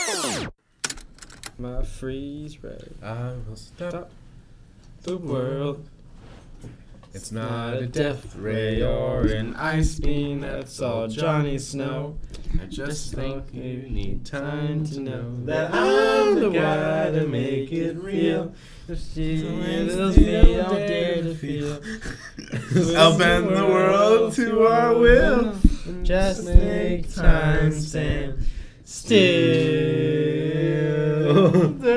My freeze ray. I will stop The world. It's not a death ray or an ice beam. That's all Johnny Snow. I just think you need time to know that I'm the guy to make it real. I'll dare to feel. I'll bend the world to our will. Just make time stand still.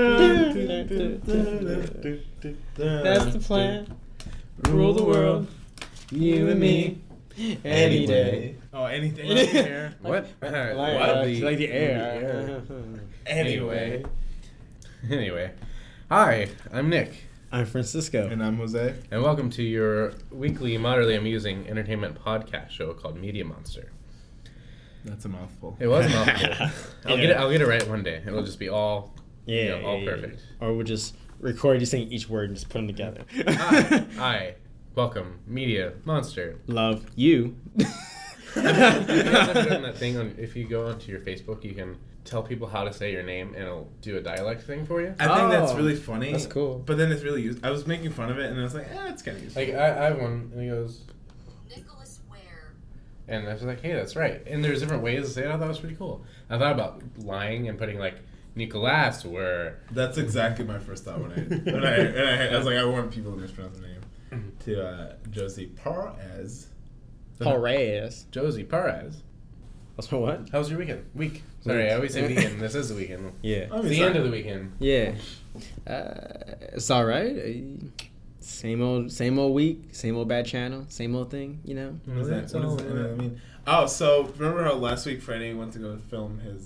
That's the plan. Rule the world, you and me, any day. Oh, anything like the air? What? Like the air. Anyway. Hi, I'm Nick. I'm Francisco. And I'm Jose. And welcome to your weekly, moderately amusing entertainment podcast show called Media Monster. That's a mouthful. It was a mouthful. I'll get it right one day. It'll just be all perfect. Or we'll just record you saying each word and just put them together. Hi, welcome, Media Monster. Love you. Have you ever done that thing if you go onto your Facebook, you can tell people how to say your name and it'll do a dialect thing for you? I think that's really funny. That's cool. But then it's really used. I was making fun of it and I was like, it's kind of useful. Like, I have one, and he goes, Nicholas Ware. and I was like, hey, that's right. And there's different ways to say it. I thought it was pretty cool. I thought about lying and putting, like, Nicolas where... That's exactly my first thought when I was like, I want people to mispronounce the name. To Josie Perez. Perez. Josie Perez. That's my what? How was your weekend? Sorry, I always say weekend. This is the weekend. Yeah. I It's mean, the end of the weekend. Yeah. It's all right. Same old week, same old bad channel, same old thing, you know? What does that mean? Oh, so remember how last week Freddie went to go film his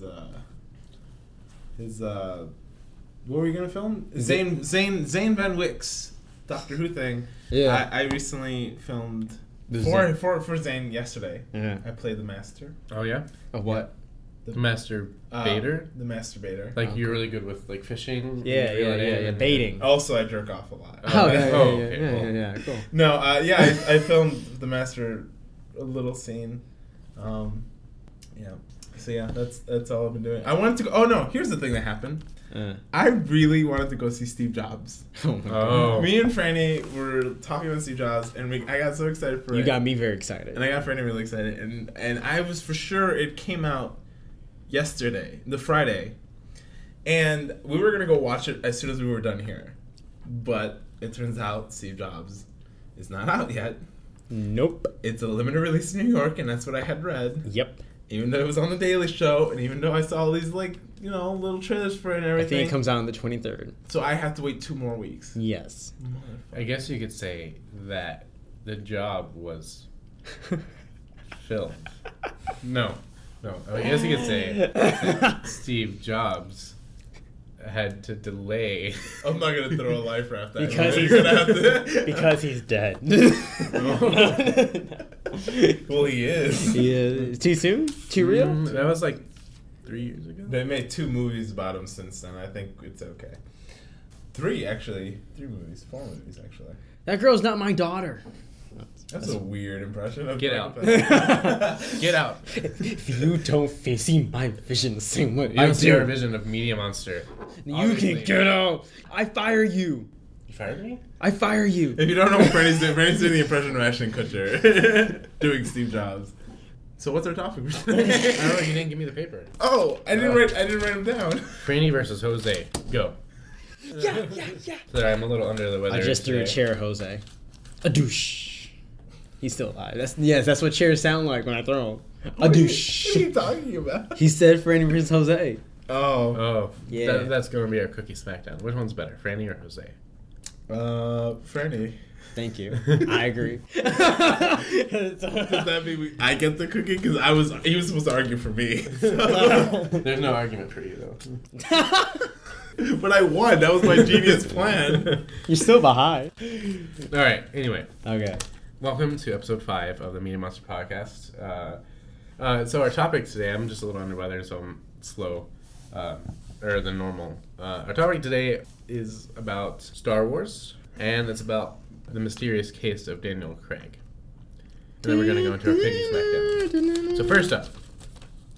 what were you gonna film? Zane Van Wyck's Doctor Who thing. Yeah. I recently filmed The for Zane yesterday. Yeah. I played the master. Oh, yeah? Of what? The masturbator? The masturbator. Like, you're really good with, like, fishing? Yeah. Baiting. Also, I jerk off a lot. Okay, cool. yeah, cool. No, I filmed the master a little scene. Yeah. So yeah, that's all I've been doing. I wanted to go. Oh no, here's the thing that happened. I really wanted to go see Steve Jobs. Oh my Oh. Me and Franny were talking about Steve Jobs, and I got so excited for it. You got me very excited. And I got Franny really excited, and I was for sure it came out yesterday, the Friday, and we were gonna go watch it as soon as we were done here, but it turns out Steve Jobs is not out yet. Nope. It's a limited release in New York, and that's what I had read. Yep. Even though it was on the Daily Show, and even though I saw all these little trailers for it and I everything, think it comes out on the 23rd. so I have to wait 2 more weeks. Yes. I guess you could say that the job was filmed. No. I guess you could say Steve Jobs had to delay. I'm not gonna throw a life raft at Because you. he's- You're gonna have to. Because he's dead. Well, he is. Yeah. Too soon? Too real? That was like 3 years ago. They made 2 movies about him since then. I think it's okay. 3 actually. 4 movies actually. That girl's not my daughter. That's a weird impression. Of Get out. Get Get out. If you don't see my vision the same way You I don't see our do, vision of Media Monster. you Obviously. can get out. I fire you. You fired me? I fire you. If you don't know what Franny's doing the impression of Ashton Kutcher doing Steve Jobs. So what's our topic? I don't know. You didn't give me the paper. Oh, I didn't write them down. Franny versus Jose. Go. Yeah. Sorry, I'm a little under the weather. I just threw a today. chair, Jose. A douche. He's still alive. That's what chairs sound like when I throw them. A What are douche. you talking about? He said Franny versus Jose. Oh, Oh, Yeah. That's going to be our cookie smackdown. Which one's better, Franny or Jose? Franny. Thank you. I agree. Does that mean I get the cookie? Because he was supposed to argue for me. There's no argument for you, though. But I won. That was my genius plan. You're still behind. All right, anyway. Okay. Welcome to episode 5 of the Media Monster podcast. So our topic today, I'm just a little under weather, so I'm slow, than normal. Our topic today is about Star Wars, and it's about the mysterious case of Daniel Craig. And then we're going to go into our piggy smackdown. So first up,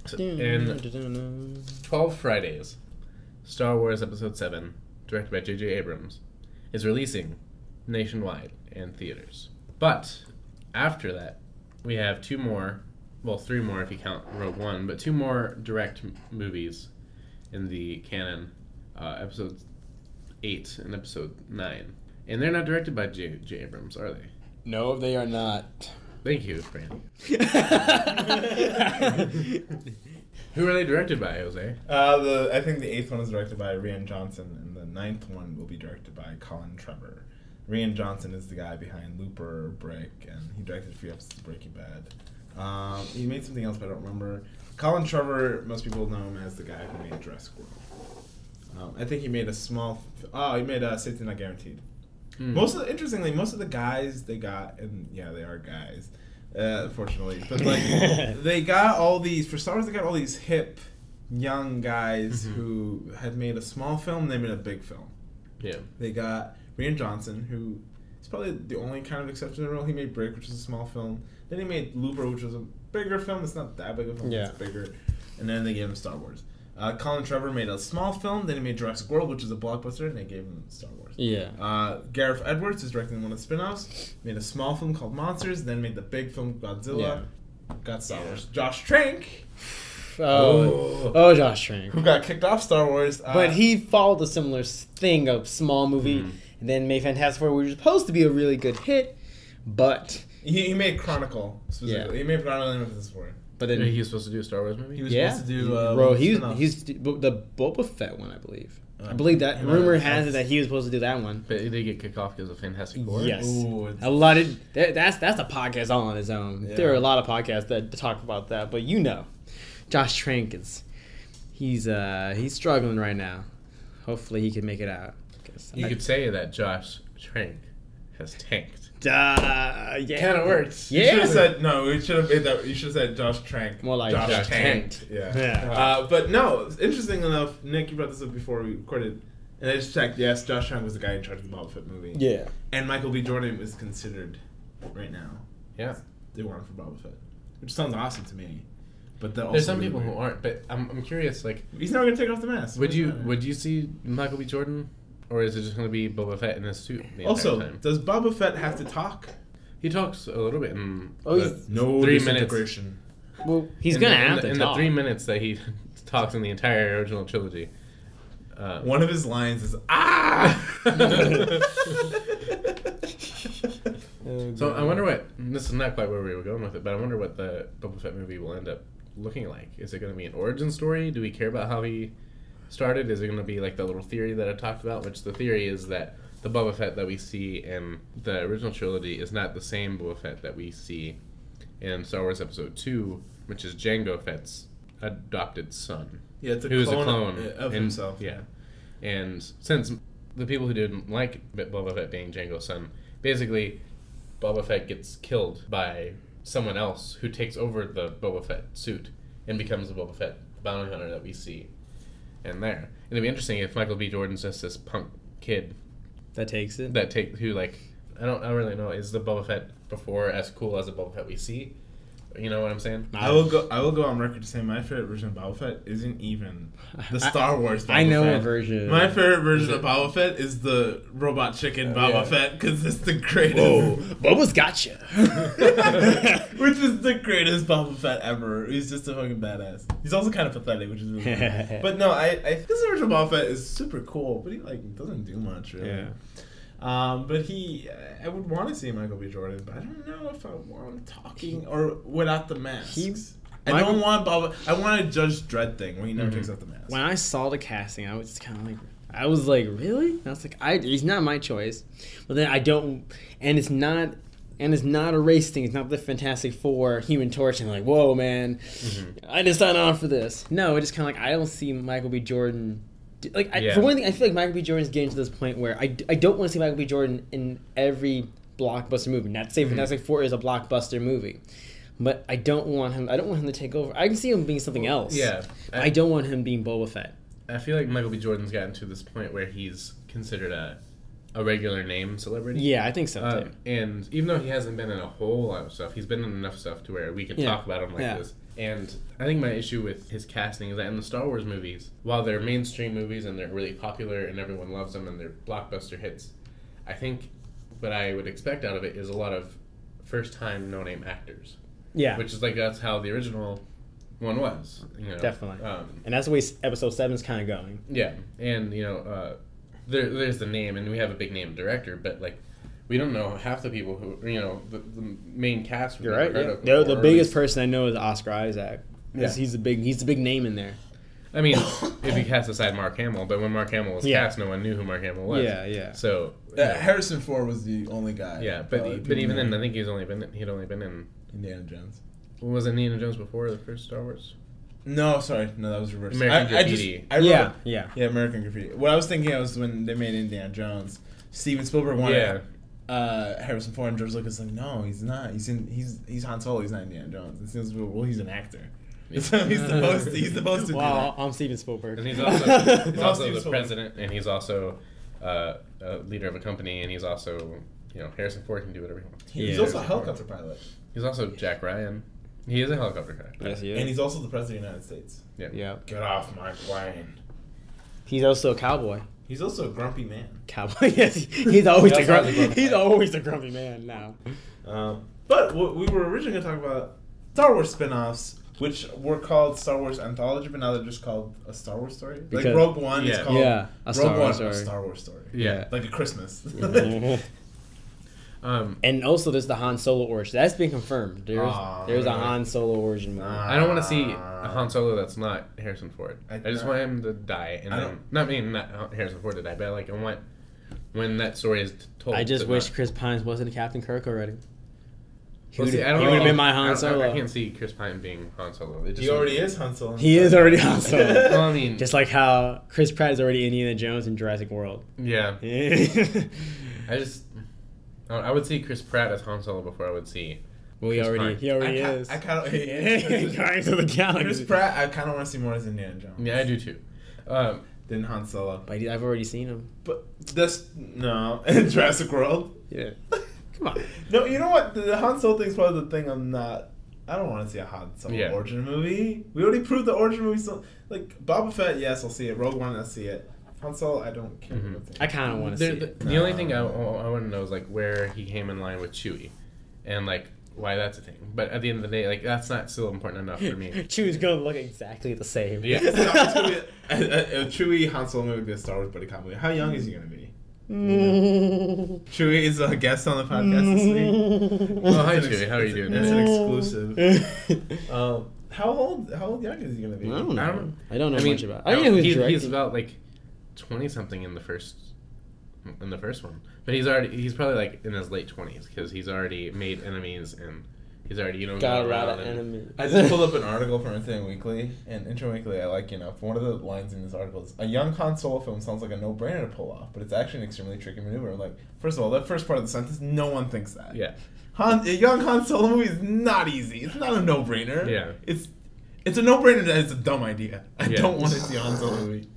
In 12 Fridays, Star Wars Episode 7, directed by J.J. Abrams, is releasing nationwide in theaters. But after that, we have three more if you count Rogue One, but two more direct movies in the canon, Episode 8 and Episode 9. And they're not directed by J.J. Abrams, are they? No, they are not. Thank you, Brandon. Who are they directed by, Jose? I think the 8th one is directed by Rian Johnson, and the 9th one will be directed by Colin Trevor. Rian Johnson is the guy behind Looper, Brick, and he directed 3 episodes of Breaking Bad. He made something else, but I don't remember. Colin Trevor, most people know him as the guy who made Jurassic World. I think he made he made Safety Not Guaranteed. Interestingly, most of the guys they got, and yeah, they are guys, unfortunately, but like they got all these for Star Wars. They got all these hip, young guys who had made a small film. And they made a big film. Yeah, they got Rian Johnson, who is probably the only kind of exception in the role. He made Brick, which is a small film. Then he made Looper, which was a bigger film. It's not that big of a film. Yeah. It's bigger. And then they gave him Star Wars. Colin Trevor made a small film. Then he made Jurassic World, which is a blockbuster, and they gave him Star Wars. Yeah. Gareth Edwards is directing one of the spin-offs. Made a small film called Monsters. Then made the big film Godzilla. Got Star Wars. Josh Trank. Josh Trank. Who got kicked off Star Wars. But he followed a similar thing, a small movie, and then made Fantastic Four, which was supposed to be a really good hit, but... He made Chronicle, specifically. Yeah. He made Chronicle and Fantastic Four. But then he was supposed to do a Star Wars movie? He was supposed to do... he's the Boba Fett one, I believe. I believe that. Rumor has it that he was supposed to do that one. But did he get kicked off because of Fantastic Four? Yes. Ooh, a lot of... That's a podcast all on its own. Yeah. There are a lot of podcasts that talk about that, but Josh Trank he's struggling right now. Hopefully he can make it out. You could say that Josh Trank has tanked. Yeah. Kind of works. Yeah. You should have said, no, we should have made that, you should have said Josh Trank. More like Josh Tanked. Yeah. But no, interesting enough, Nick, you brought this up before we recorded, and I just checked, yes, Josh Trank was the guy in charge of the Boba Fett movie. Yeah. And Michael B. Jordan is considered right now. Yeah. They want him for Boba Fett, which sounds awesome to me. But there's some people who aren't, but I'm curious, like... He's not going to take off the mask. Would you see Michael B. Jordan? Or is it just going to be Boba Fett in his suit the also, entire time? Does Boba Fett have to talk? He talks a little bit in no 3 minutes. Well, he's going to have to in talk. the 3 minutes that he talks in the entire original trilogy. One of his lines is, ah! So I wonder what... This is not quite where we were going with it, but I wonder what the Boba Fett movie will end up looking like. Is it going to be an origin story? Do we care about how he started? Is it going to be like the little theory that I talked about? Which the theory is that the Boba Fett that we see in the original trilogy is not the same Boba Fett that we see in Star Wars Episode 2, which is Jango Fett's adopted son. Yeah, it's who's a clone of himself. Yeah. And since the people who didn't like Boba Fett being Jango's son, basically Boba Fett gets killed by someone else who takes over the Boba Fett suit and becomes the Boba Fett bounty hunter that we see in there. It'd be interesting if Michael B. Jordan's just this punk kid that takes it. Who like I don't really know, is the Boba Fett before as cool as the Boba Fett we see? You know what I'm saying? I will go on record to say my favorite version of Boba Fett isn't even the Star Wars Boba Fett. I know a version. My favorite version of Boba Fett is the robot chicken Boba Fett, because it's the greatest. Whoa, Boba's gotcha. Which is the greatest Boba Fett ever. He's just a fucking badass. He's also kind of pathetic, which is really cool. But no, I think this original Boba Fett is super cool, but he like doesn't do much really. Yeah. But I would want to see Michael B. Jordan, but I don't know if I want him talking or without the masks. I don't want Boba. I want a Judge Dredd thing where he never takes off the mask. When I saw the casting, I was kind of like, really? And I was like, he's not my choice. But then I don't, and it's not a race thing. It's not the Fantastic Four, Human Torch, and like, whoa, man, I just signed on for this. No, it's just kind of like I don't see Michael B. Jordan. For one thing, I feel like Michael B. Jordan's getting to this point where I don't want to see Michael B. Jordan in every blockbuster movie. Not to say Fantastic Four is a blockbuster movie, but I don't want him to take over. I can see him being something else. Yeah. I don't want him being Boba Fett. I feel like Michael B. Jordan's gotten to this point where he's considered a regular name celebrity. Yeah, I think so too. And even though he hasn't been in a whole lot of stuff, he's been in enough stuff to where we can talk about him like this. And I think my issue with his casting is that in the Star Wars movies, while they're mainstream movies and they're really popular and everyone loves them and they're blockbuster hits, I think what I would expect out of it is a lot of first-time no-name actors. Yeah, Which is like, that's how the original one was. You know? definitely. And that's the way Episode 7 is kind of going. Yeah, and there's the name, and we have a big name director, but like we don't know half the people who the main cast. You're right. heard Yeah. of The before, or biggest at person I know is Oscar Isaac. Yeah. He's the big name in there. least- I mean, if you cast aside Mark Hamill, but when Mark Hamill was Yeah. cast, no one knew who Mark Hamill was. Yeah. So Harrison Ford was the only guy. yeah, but people even then, knew I think he'd only been in. Indiana Jones. Was it Indiana Jones before the first Star Wars? No, sorry, no, that was reversed. American Graffiti. I wrote Yeah, it. yeah. Yeah, American Graffiti. What I was thinking of was when they made Indiana Jones, Steven Spielberg wanted Harrison Ford, and George Lucas like, no, he's not. He's Han Solo. He's not Indiana Jones. And Steven Spielberg, well, he's an actor. Yeah. So he's supposed to. Wow, I'm Steven Spielberg. And he's also the Steven Spielberg. president, and he's also a leader of a company, and he's also Harrison Ford can do whatever he wants. He's Yeah. also a helicopter pilot, He's also Jack Ryan. He is a helicopter guy. Yes, he is. and he's also the president of the United States. Yeah. Get off my plane. He's also a cowboy. He's also a grumpy man. Cowboy. Yes, he's always He a also has a grumpy. grumpy He's man. always a grumpy man now. But we were originally going to talk about Star Wars spin-offs, which were called Star Wars Anthology, but now they're just called a Star Wars story. Because- like Rogue One is Yeah. called Yeah, a Star Rogue Wars One, a story. Star Wars story. Yeah. Like a Christmas. And also, there's the Han Solo origin. That's been confirmed. There's Aw, a really? Han Solo origin movie. Nah. I don't want to see a Han Solo that's not Harrison Ford. I- I just want him to die, and I then not Harrison Ford to die, but like I want when that story is told. I just to wish not- Chris Pines wasn't Captain Kirk already. He Well, would see, I don't have know. been my I Han don't- Solo. I can't see Chris Pine being Han Solo. It just He already is Han Solo. He is already Han Solo. Well, I mean, Just like how Chris Pratt is already Indiana Jones in Jurassic World. yeah. well, I would see Chris Pratt as Han Solo before I would see. he Chris already Pine. is. I kind of Guardians of the Galaxy. Chris Pratt. I kind of want to see more as Indiana Jones. Yeah, I do too. Than Han Solo. But I've already seen him. But this no in Jurassic World. Yeah. Come on. No, you know what? The Han Solo thing's probably the thing I'm not. I don't want to see a Han Solo Yeah. origin movie. We already proved the origin movie. So, like Boba Fett, yes, I'll see it. Rogue One, I'll see it. Han Solo, I don't care. Mhm. About I kind of want to see it. The only thing I want to know is like where he came in line with Chewie, and like why that's a thing. But at the end of the day, like that's not still important enough for me. Chew's gonna look exactly the same. Yeah. It's gonna be a Chewie Han Solo movie would be a Star Wars buddy cop movie. How young is he gonna be? Chewie is a guest on the podcast this week. Oh, hi It's an Chewie, how are you doing It's today? an exclusive. How old young is he gonna be? I don't know. I don't- I don't know I mean, much about. I don't know who's he's directing. about like 20 something in the first one, but he's probably like in his late 20s because he's already made enemies and he's already Got gone a lot of around and- enemies. I just pulled up an article from Entertainment Weekly, and Entertainment Weekly I like enough. One of the lines in this article is, a young Han Solo film sounds like a no-brainer to pull off, but it's actually an extremely tricky maneuver. I'm like, first of all, that first part of the sentence, no one thinks that. Yeah. A young Han Solo movie is not easy. It's not a no-brainer. Yeah. It's a no-brainer that it's a dumb idea. I Yeah. don't want to see a Han Solo movie.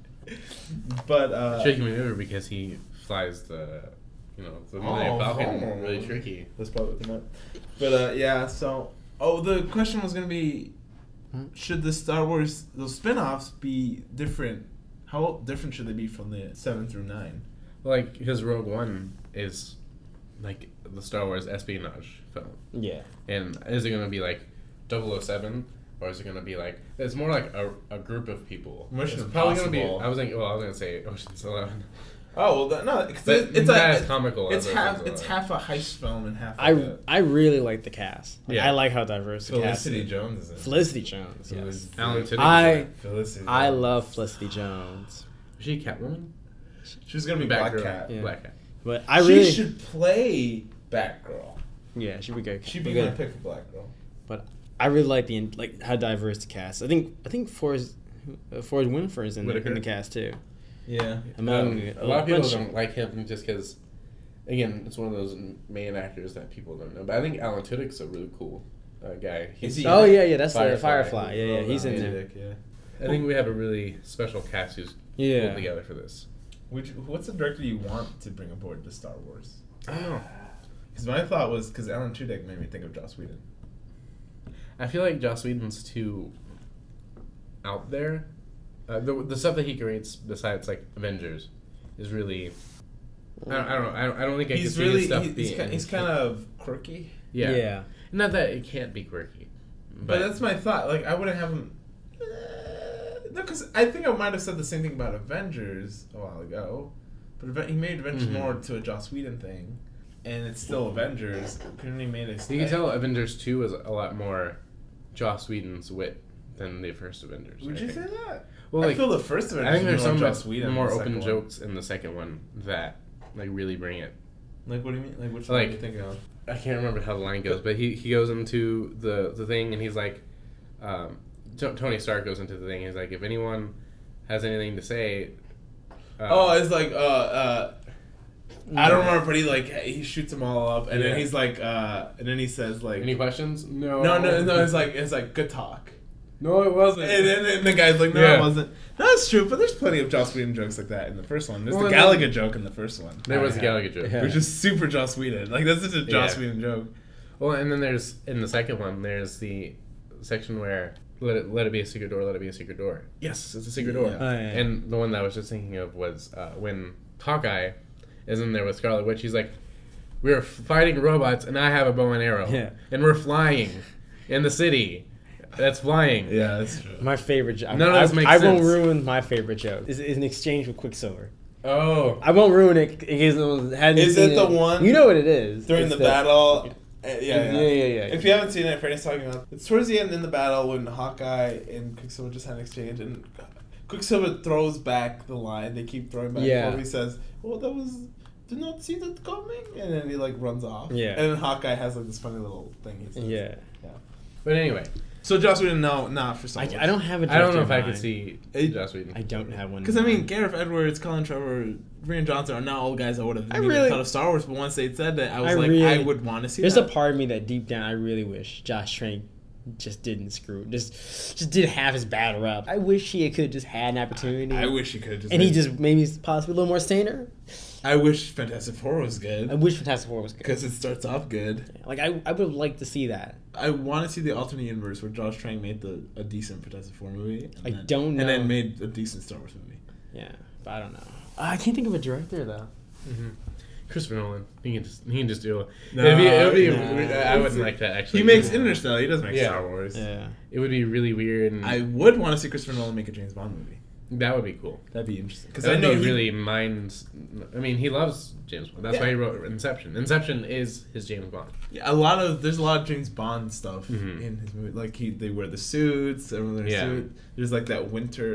But, tricky maneuver because he flies the Millennium Falcon really tricky. That's probably what they meant. But yeah, so the question was gonna be, should the Star Wars those spin-offs be different? How different should they be from the 7 through 9? Like because Rogue One is like the Star Wars espionage film, Yeah. and is it gonna be like 007 or is it gonna be like it's more like a group of people? Mission It's probably gonna be. Impossible. I was gonna say Ocean's 11. Oh well, no, because But it's not a as comical It's as half Ocean's it's 11. half a heist film and half. Like I really like the cast. Like, Yeah. I like how diverse the cast Felicity is. Jones is in. Felicity Jones. Yes. Felicity- Alan Tudyk. I Felicity. I Jones. love Felicity Jones, Is she Catwoman? She was gonna be Black Batgirl. Cat. Yeah. Black Cat. but I She really should play Batgirl. yeah she'd be good. She'd be good. my pick for Batgirl. But I really like how diverse the cast. I think Forrest Winfrey is in Whitaker. the cast too. Yeah. Among A lot of people bunch- don't like him just because, again, it's one of those main actors that people don't know. But I think Alan Tudyk's a really cool guy. Is he- Oh yeah, that's the Firefly. Firefly. Yeah, he's in there. Yeah. I think we have a really special cast who's Yeah. pulled together for this. What's the director you want to bring aboard to Star Wars? I don't know. Because my thought was because Alan Tudyk made me think of Joss Whedon. I feel like Joss Whedon's too out there. The stuff that he creates besides like Avengers is really. I don't know. I don't think I can He's see really his stuff he's kind of quirky. yeah. Not that it can't be quirky, But that's my thought. Like, I wouldn't have him. No, because I think I might have said the same thing about Avengers a while ago. But he made Avengers more to a Joss Whedon thing. And it's still Avengers. Couldn't he made it? You can tell Avengers 2 was a lot more Joss Whedon's wit than the first Avengers. Would I you think. say that? Well, I like, feel the first Avengers I think there's was more some Joss Whedon more than the open second jokes in the second one that like really bring it. Like, what do you mean? Like, which one are Like, you thinking of? I can't remember how the line goes, but he goes into the thing and he's like, Tony Stark goes into the thing. And he's like, if anyone has anything to say, It's like I don't remember, but he shoots them all up, and then he's like, and then he says like, any questions? No. no, it's like good talk. No, it wasn't. And then the guy's like, no, Yeah. it wasn't. No, it's true, but there's plenty of Joss Whedon jokes like that in the first one. There's Well, the and Galaga joke in the first one. There was a Gallagher joke. Yeah. Which is super Joss Whedon. Like, that's such a Joss Yeah. Whedon joke. Well, and then there's in the second one, there's the section where let it be a secret door, let it be a secret door. Yes, it's a secret door. Yeah. Oh, yeah. And the one that I was just thinking of was when Hawkeye is in there with Scarlet Witch. He's like, we're fighting robots, and I have a bow and arrow, Yeah. and we're flying in the city that's flying. Yeah, that's true. My favorite joke. None of this makes I won't sense. ruin my favorite joke. Is an exchange with Quicksilver. Oh, I won't ruin it in case no one hadn't Is seen it the one You know what it is. During It's the battle. Yeah. Yeah. If you haven't seen it, Freddie's talking about it's towards the end in the battle when Hawkeye and Quicksilver just had an exchange, and Quicksilver throws back the line. They keep throwing back. Yeah. Before he says, "Well, that was did not see that coming," and then he like runs off. Yeah. And then Hawkeye has like this funny little thing. He says. Yeah. but anyway, So Joss Whedon, no, not for Star Wars. I don't have a I don't know director if I in could mind. see It- Joss Whedon. I don't have one. Because I mean, Gareth Edwards, Colin Trevor, Rian Johnson are not all guys I would have even really- thought of Star Wars. But once they said that, I was I like, really- I would want to see. There's that. a part of me that deep down I really wish Josh Trank just didn't screw just didn't have his bad rep. I wish he could have just had an opportunity. I wish he could have just. and he just maybe possibly a little more saner. I wish Fantastic Four was I good wish Fantastic Four was good. because it starts off good. Like I would like to see that. I want to see the alternate universe where Josh Trank made a decent Fantastic Four movie. Don't know. And then made a decent Star Wars movie. Yeah, but I don't know. I can't think of a director though. Christopher Nolan. He can just do it. No, it'd be no. I wouldn't like that actually. He makes Interstellar. He doesn't make Yeah. Star Wars. Yeah. It would be really weird, and I would want to see Christopher Nolan make a James Bond movie. that would be cool. That'd be interesting. Because Because I know he he really minds. I mean, he loves James Bond. That's Yeah. why he wrote Inception. Inception is his James Bond. Yeah, there's a lot of James Bond stuff Mhm. in his movie. Like they wear the suits, everyone wears Yeah. suit. There's like that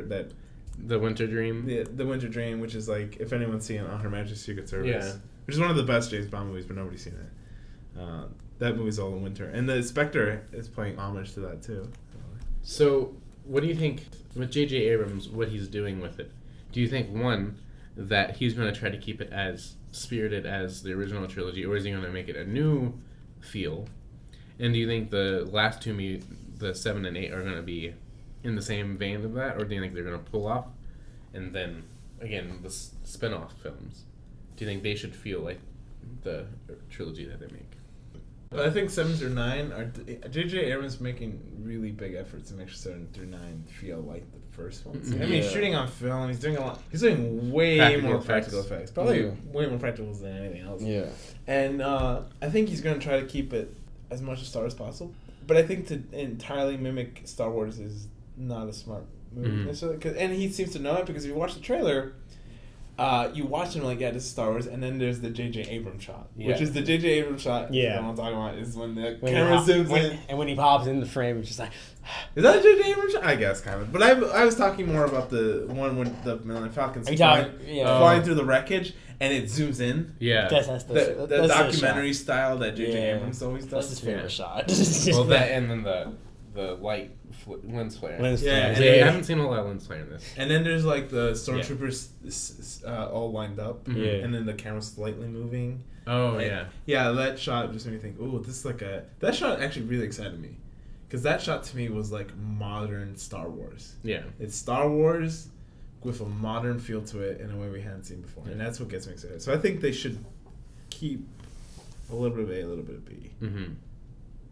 The Winter Dream. the Winter Dream, which is like if anyone's seen On Her Majesty's Secret Service, Yeah. which is one of the best James Bond movies, but nobody's seen it. That movie's all in winter, and the Spectre is playing homage to that too. So, what do you think with J.J. Abrams? What he's doing with it? Do you think one that he's going to try to keep it as spirited as the original trilogy, or is he going to make it a new feel? And do you think the last two, the 7 and 8, are going to be in the same vein of that, or do you think they're going to pull off, and then again the spin-off films? Do you think they should feel like the trilogy that they make? But I think 7 through 9 are J.J. Abrams making really big efforts to make sure 7 through 9 feel like the first ones. I mean, he's Yeah. shooting on film. He's doing a lot. He's doing way Practical more effects. practical effects. Probably Yeah. way more practicals than anything else. Yeah. And I think he's going to try to keep it as much as Star Wars as possible. But I think to entirely mimic Star Wars is not a smart move Mhm. necessarily. And he seems to know it because if you watch the trailer, you watch him like, yeah, this is Star Wars, and then there's the J.J. Abrams shot, Yeah. which is the J.J. Abrams shot. Yeah. That I'm talking about is when the When camera he zooms in. and when he pops in the frame, it's just like Is that a J.J. Abrams shot? I guess kind of. But I was talking more about the one when the Millennium Falcon's Are you flying, talking- yeah. flying through the wreckage, and it zooms in. Yeah. that's The that's his documentary shot. style that J.J. Yeah. Abrams always That's does. his favorite Yeah. shot. Well, that and then the light lens flare. Lens Yeah, flare. and Yeah, I then- haven't seen a lot of lens flare in this. And then there's like the stormtroopers all lined up, Mhm. Yeah. and then the camera's slightly moving. Oh And- yeah. Yeah, that shot just made me think, ooh, this is like that shot actually really excited me. Because that shot to me was like modern Star Wars. Yeah. It's Star Wars with a modern feel to it in a way we hadn't seen before. And that's what gets me excited. So I think they should keep a little bit of A, a little bit of B. Mm-hmm.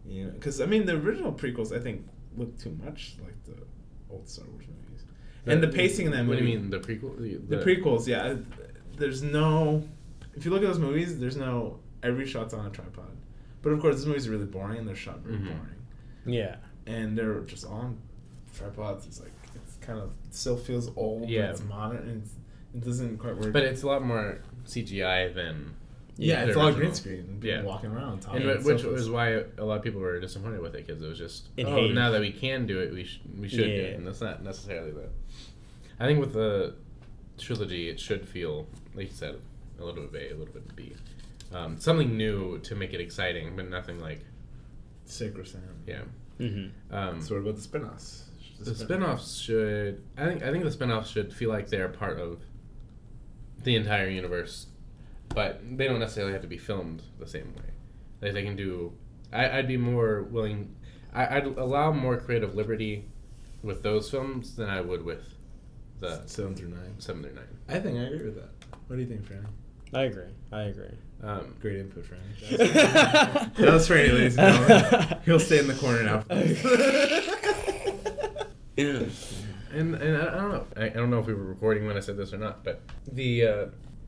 You know, because I mean, the original prequels I think look too much like the old Star Wars movies, and the pacing in that movie. What do you mean the prequel? The prequels, yeah. There's no. If you look at those movies, there's no. Every shot's on a tripod, but of course, those movies are really boring and they're shot very boring. Yeah. And they're just on tripods. It's like it's kind of it still feels old. Yeah. But it's modern and it doesn't quite work. But it's a lot more CGI than. Yeah, it's the all original. green screen. And people walking around. And which was why a lot of people were disappointed with it because it was just now that we can do it, we should do it, and that's not necessarily the. I think with the trilogy, it should feel like you said a little bit A, a little bit B, something new to make it exciting, but nothing like sacrosanct. Yeah. Mm-hmm. So what about the spin-offs? The spin-offs should. I think the spin-offs should feel like they're part of the entire universe. But they don't necessarily have to be filmed the same way. Like they can do. I'd be more willing. I'd allow more creative liberty with those films than I would with the 7 through 9. 7 through 9. I think I agree with that. What do you think, Franny? I agree. Great input, Franny. That was Franny, ladies and gentlemen. He'll stay in the corner now. And I don't know. I don't know if we were recording when I said this or not, but the.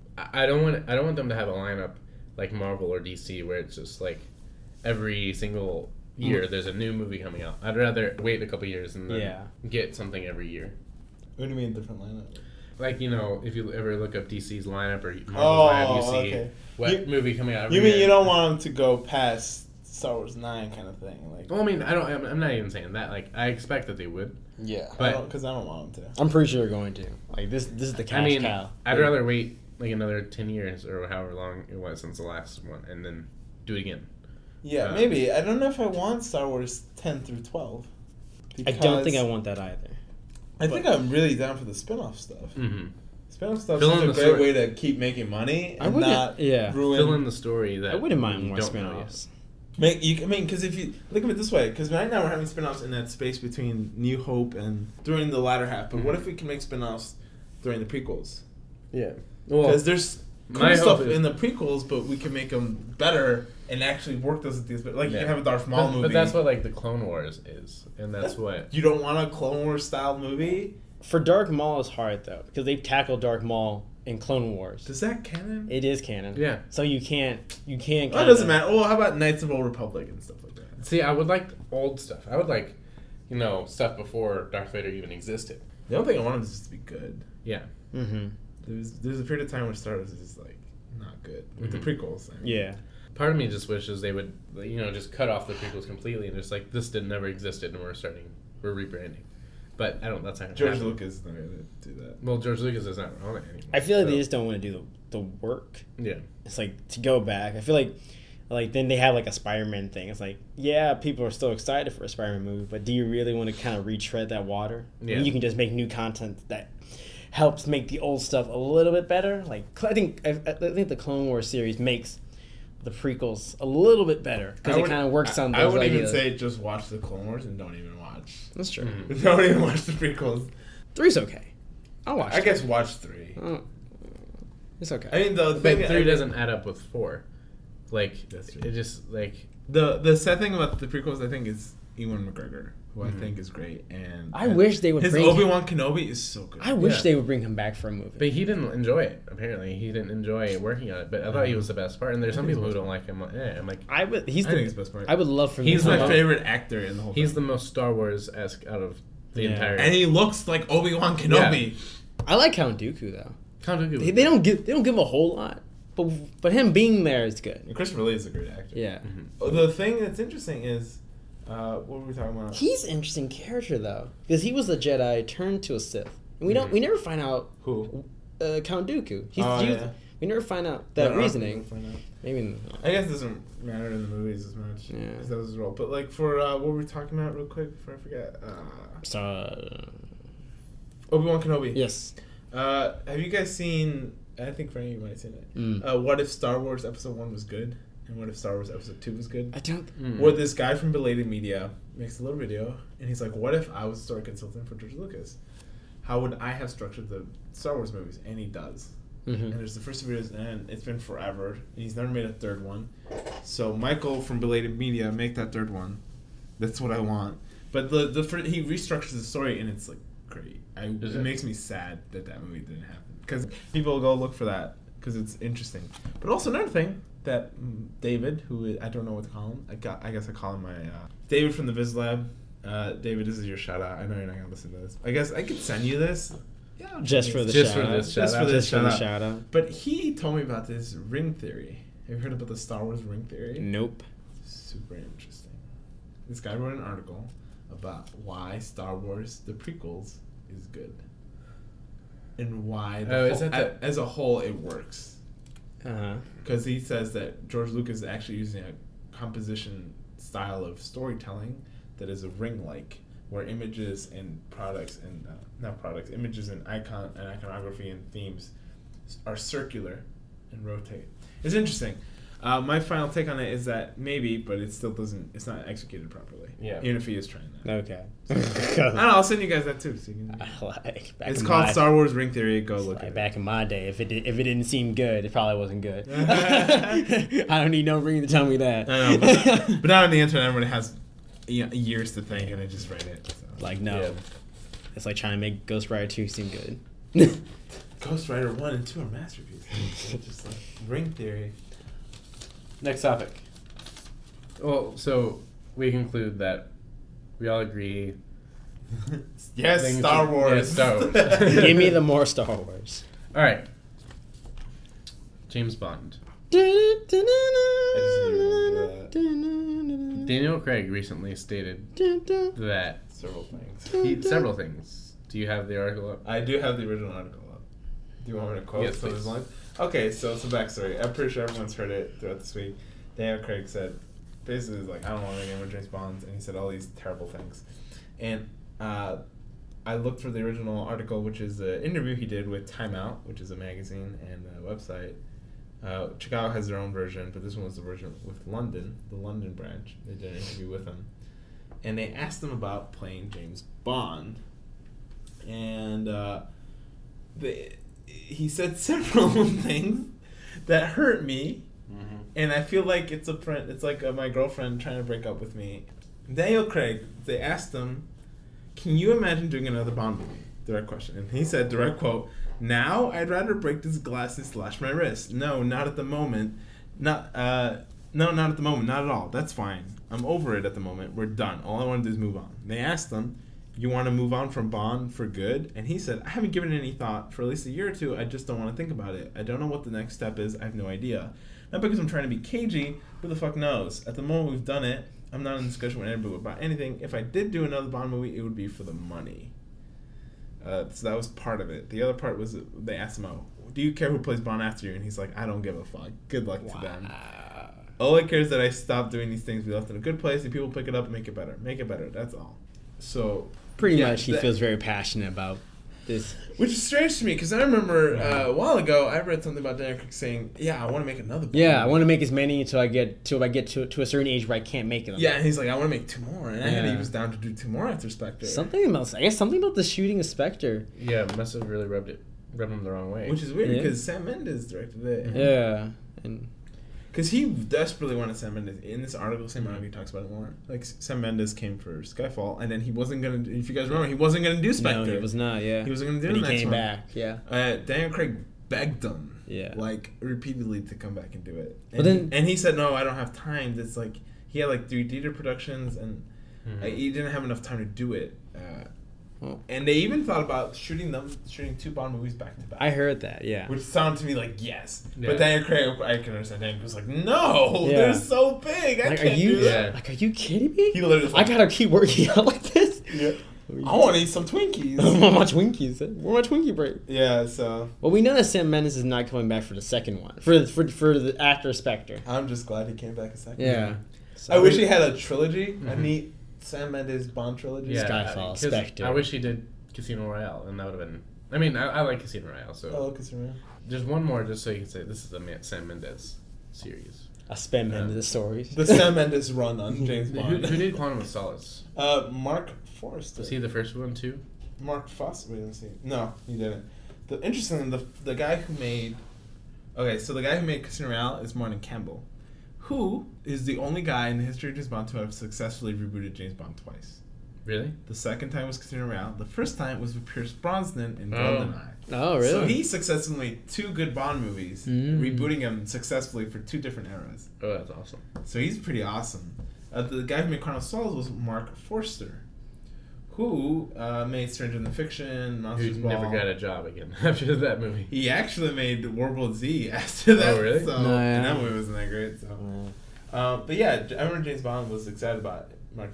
I don't want them to have a lineup like Marvel or DC where it's just like every single year there's a new movie coming out. I'd rather wait a couple years and then get something every year. What do you mean different lineup? Like, you know, if you ever look up DC's lineup or Marvel's lineup, you see what movie coming out every year. You mean you don't want them to go past Star Wars 9 kind of thing? Like, well, I mean, I'm not even saying that. Like, I expect that they would. Yeah. But because I don't want them to. I'm pretty sure they're going to. Like, this is the cash cow. I'd rather wait like another 10 years or however long it was since the last one and then do it again. Yeah, maybe. I don't know if I want Star Wars 10 through 12. I don't think I want that either. I think I'm really down for the spin-off stuff. Mm-hmm. Spin-off stuff is a great way to keep making money and not ruin... Fill in the story that I wouldn't mind more spin-offs. Because if you look at it this way, because right now we're having spin-offs in that space between New Hope and during the latter half, but what if we can make spin-offs during the prequels? Yeah. Because there's cool stuff in the prequels, but we can make them better and actually work those at these. But like you can have a Darth Maul movie. But that's what like the Clone Wars is, and that's what you don't want a Clone Wars style movie. For Darth Maul is hard though because they've tackled Darth Maul in Clone Wars. Is that canon? It is canon. Yeah. So you can't. Well, it doesn't matter. Well, how about Knights of the Old Republic and stuff like that? See, I would like old stuff. I would like, stuff before Darth Vader even existed. The only thing I want is just to be good. Yeah. Mm-hmm. There's a period of time where Star Wars is just like not good with the prequels. I mean. Yeah. Part of me just wishes they would, just cut off the prequels completely and just like this never existed and we're rebranding. But I don't. That's not George Lucas is not going to do that. Well, George Lucas is not on it anymore. I feel like they just don't want to do the work. Yeah. It's like to go back. I feel like then they have like a Spider-Man thing. It's like, yeah, people are still excited for a Spider-Man movie, but do you really want to kind of retread that water? Yeah. And you can just make new content that helps make the old stuff a little bit better. Like I think the Clone Wars series makes the prequels a little bit better because it kind of works on those I wouldn't ideas. even say just watch the Clone Wars and don't even watch. That's true. Mm-hmm. Don't even watch the prequels. 3's okay. I'll watch. I guess watch 3. It's okay. I mean, the But thing 3 doesn't add up with 4. Like That's true. it just like the sad thing about the prequels, I think, is Ewan McGregor, who I think is great, and I wish they would his bring Obi-Wan Kenobi is so good. I wish they would bring him back for a movie. But he didn't enjoy it. Apparently, he didn't enjoy working on it. But I thought he was the best part. And there's some people who don't like him. I'm like, I think he's the best part. I would love for him. He's to my come out. favorite actor in the whole. he's thing. the most Star Wars-esque out of the entire. and he looks like Obi-Wan Kenobi. I like Count Dooku though. Count Dooku. They don't give him a whole lot, but him being there is good. And Christopher Lee is a great actor. Yeah, The thing that's interesting is, what were we talking about? he's an interesting character though because he was a Jedi turned to a Sith, and we never find out Who? Count Dooku. Yeah. We never find out that Yeah, reasoning. find out. Maybe I guess it doesn't matter in the movies as much. Yeah. Because that was his role. But like for what were we talking about real quick before I forget? Obi-Wan Kenobi. Yes. Have you guys seen? I think Franny, you might have seen it. What if Star Wars Episode 1 was good, and what if Star Wars Episode 2 was good? I don't. Where this guy from Belated Media makes a little video, and he's like, "What if I was a story consultant for George Lucas? How would I have structured the Star Wars movies?" And he does. and there's the first two videos, and it's been forever, and he's never made a third one. So Michael from Belated Media, make that third one. That's what I want. But he restructures the story, and it's like great. It makes me sad that movie didn't happen, because people go look for that because it's interesting. But also another thing that David, who I don't know what to call him, I guess I call him my David from the Viz Lab. David, this is your shout out. I know you're not gonna listen to this. I guess I could send you this. Yeah, Just for the shout out. But he told me about this ring theory. Have you heard about the Star Wars ring theory? Nope. Super interesting. This guy wrote an article about why Star Wars, the prequels, is good. And why as a whole it works. Because he says that George Lucas is actually using a composition style of storytelling that is a ring-like, where images and products and images and iconography and themes are circular and rotate. It's interesting. My final take on it is that maybe, but it still doesn't. It's not executed properly. Yeah. Even if he is trying that. Okay. I don't know, I'll send you guys that too. So you can, it's called Star Wars Ring Theory. Go look at it. Back in my day, if it didn't seem good, it probably wasn't good. I don't need no ring to tell me that. I know, but now on the internet, everybody has years to think, and they just write it. So. Like, no. Yeah. It's like trying to make Ghost Rider 2 seem good. Ghost Rider 1 and 2 are masterpieces. It's just like ring theory. Next topic. Well, so we conclude that we all agree. Yes, Star Wars. Star Wars. Give me the more Star Wars. All right. James Bond. Daniel Craig recently stated that several things. Do you have the article up? I do have the original article up. Do you want me to quote some of his lines? Okay, so it's a backstory. I'm pretty sure everyone's heard it throughout this week. Daniel Craig said, basically, he's like, I don't want to make any more James Bonds, and he said all these terrible things. And I looked for the original article, which is an interview he did with Time Out, which is a magazine and a website. Chicago has their own version, but this one was the version with London, the London branch. They did an interview with him. And they asked him about playing James Bond. And he said several things that hurt me. Mm-hmm. And I feel like it's like my girlfriend trying to break up with me. Daniel Craig, they asked him, can you imagine doing another Bond movie? Direct question. And he said, direct quote, now I'd rather break this glass and slash my wrist. No, not at the moment. Not at the moment. Not at all. That's fine. I'm over it at the moment. We're done. All I want to do is move on. They asked him, you want to move on from Bond for good? And he said, I haven't given it any thought. For at least a year or two, I just don't want to think about it. I don't know what the next step is. I have no idea. Not because I'm trying to be cagey. Who the fuck knows? At the moment we've done it, I'm not in discussion with anybody about anything. If I did do another Bond movie, it would be for the money. So that was part of it. The other part was they asked him, do you care who plays Bond after you? And he's like, I don't give a fuck. Good luck to them. All I care is that I stop doing these things. We left in a good place. If people pick it up and make it better. Make it better. That's all. So pretty much he feels very passionate about this. Which is strange to me, because I remember a while ago I read something about Daniel Craig saying, yeah, I want to make another Bond movie. I want to make as many until I get to a certain age where I can't make them. Yeah, and he's like, I want to make 2 more. And I heard he was down to do 2 more after Spectre. Something about the shooting of Spectre. Yeah, it must have really rubbed him the wrong way. Which is weird, because Sam Mendes directed it. Yeah. And because he desperately wanted Sam Mendes. In this article, Sam Mendes talks about it more. Like, Sam Mendes came for Skyfall, and then he wasn't going to, if you guys remember, he wasn't going to do Spectre. No, he was not, yeah. He wasn't going to do the next one. He came back, yeah. Daniel Craig begged him, like, repeatedly to come back and do it. And he said, no, I don't have time. It's like, he had, like, 3 theater productions, and he didn't have enough time to do it. And they even thought about shooting 2 Bond movies back to back. I heard that, yeah. Which sounded to me like yes. Yeah. But Daniel Craig, I can understand. Daniel was like, no, they're so big. I can't do that. Like, are you kidding me? He literally I gotta keep working out like this? Yeah. I want to eat some Twinkies. I want my Twinkies. Where my Twinkie break? Yeah, so. Well, we know that Sam Mendes is not coming back for the second one. For the after Spectre. I'm just glad he came back a second. Yeah. So I wish he had a trilogy. A neat Sam Mendes Bond trilogy. Yeah, Skyfall, Spectre. I wish he did Casino Royale, and that would have been. I mean, I like Casino Royale, so. Oh, Casino Royale. Just one more, just so you can say this is a Sam Mendes series. A Sam Mendes stories. The Sam Mendes run on James Bond. Who did Quantum of Solace? Mark Forrester. Was he the first one too? Mark Foster. Wait, let's see. No, he didn't. The guy who made. Okay, so the guy who made Casino Royale is Martin Campbell, who is the only guy in the history of James Bond to have successfully rebooted James Bond twice. Really? The second time was Casino Royale. The first time was with Pierce Brosnan in GoldenEye. Oh, really? So he successfully made 2 good Bond movies, rebooting them successfully for 2 different eras. Oh, that's awesome. So he's pretty awesome. The guy who made Carnival Souls was Mark Forster, who made Stranger Than Fiction, Monsters Who Ball. never got a job again after that movie. He actually made World Z after that. Oh, really? So, No, yeah. and that movie wasn't that great. So, but yeah, I remember James Bond was excited about Mark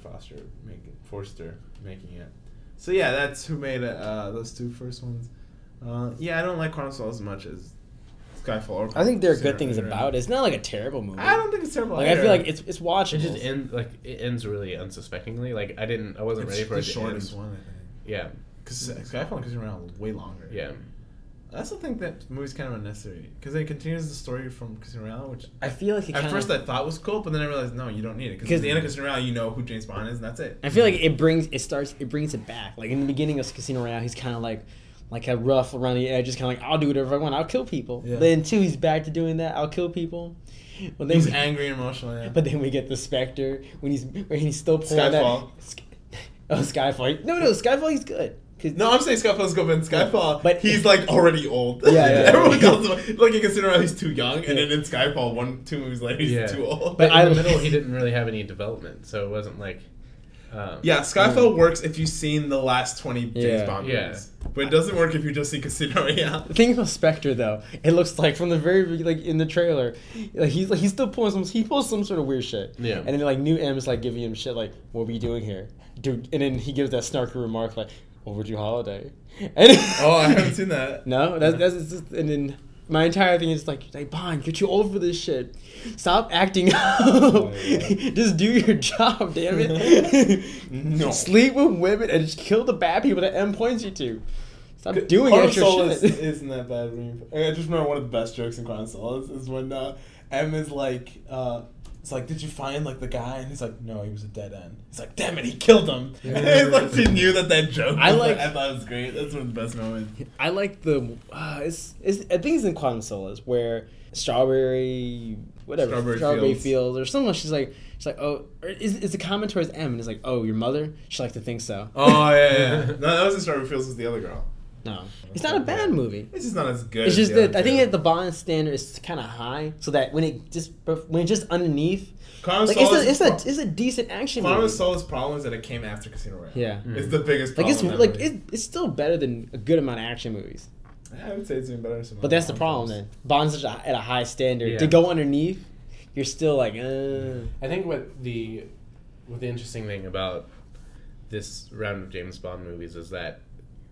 Forster making it. So yeah, that's who made those 2 first ones. Yeah, I don't like Carnival Souls as much as Skyfall. Or I think there are Casino good things Royale. about it. It's not like a terrible movie. I don't think it's terrible. Like I either. feel like it's watchable. It ends really unsuspectingly. Like I wasn't ready for the it to shortest end. one, I think. Yeah. Because Skyfall and Casino Royale are way longer. Yeah. I also think that movie's kind of unnecessary because it continues the story from Casino Royale, which I feel like it at kinda, first I thought was cool, but then I realized no, you don't need it because at the end of Casino Royale, you know who James Bond is, and that's it. I feel like it brings it back. Like in the beginning of Casino Royale, he's kind of like a rough around the edge, just kind of like I'll do whatever I want, I'll kill people. Yeah. Then 2, he's back to doing that, I'll kill people. Well, then He's angry and emotional. Yeah. But then we get the Spectre when he's still pulling Skyfall. Skyfall. No, Skyfall. He's good. No, I'm saying Skyfall's good, but in Skyfall, but he's like already old. Yeah. Everyone calls him like in Casino Royale, he's too young, and then in Skyfall, 2 movies later, he's too old. But I- in the middle, he didn't really have any development, so it wasn't like. Yeah, Skyfall works if you've seen the last 20 James Yeah. Bond Yeah. movies, but it doesn't work if you just see Casino Royale. The thing about Spectre though, it looks like from the very in the trailer, he's still pulling he pulls some sort of weird shit. Yeah. And then like New M's like giving him shit like, "What were you doing here, dude?" And then he gives that snarky remark like, "Overdue holiday." And Oh, I haven't seen that. No, that's just, and then my entire thing is like Bond, you're too old for this shit. Stop acting up. Just do your job, damn it. No. Sleep with women and just kill the bad people that M points you to. Stop doing Carnival extra Solace shit. isn't that bad. I just remember one of the best jokes in Carnival Solace is when M is like, it's like, did you find like the guy? And he's like, no, he was a dead end. He's like, damn it, he killed him. Yeah. And it's like she knew that joke. I I thought it was great. That's one of the best moments. I like the I think it's in Quantum Solace where Strawberry Strawberry Fields or something. She's like oh, or is the comment towards M and it's like, oh, your mother? She likes to think so. Oh yeah. No, that wasn't Strawberry Fields. Was the other girl. No, it's not a bad movie. It's just not as good. It's as just the that other I think two. that the Bond standard is kind of high, so that when it's just underneath, Carnival like Solace it's a decent action Carnival movie. Solace problem is that it came after Casino Royale. Yeah, It's the biggest like problem. it's like it's still better than a good amount of action movies. I would say it's even better than some But other that's the Bond problem films. then. Bond's such at a high standard. Yeah. To go underneath, you're still like, I think what the interesting thing about this round of James Bond movies is that,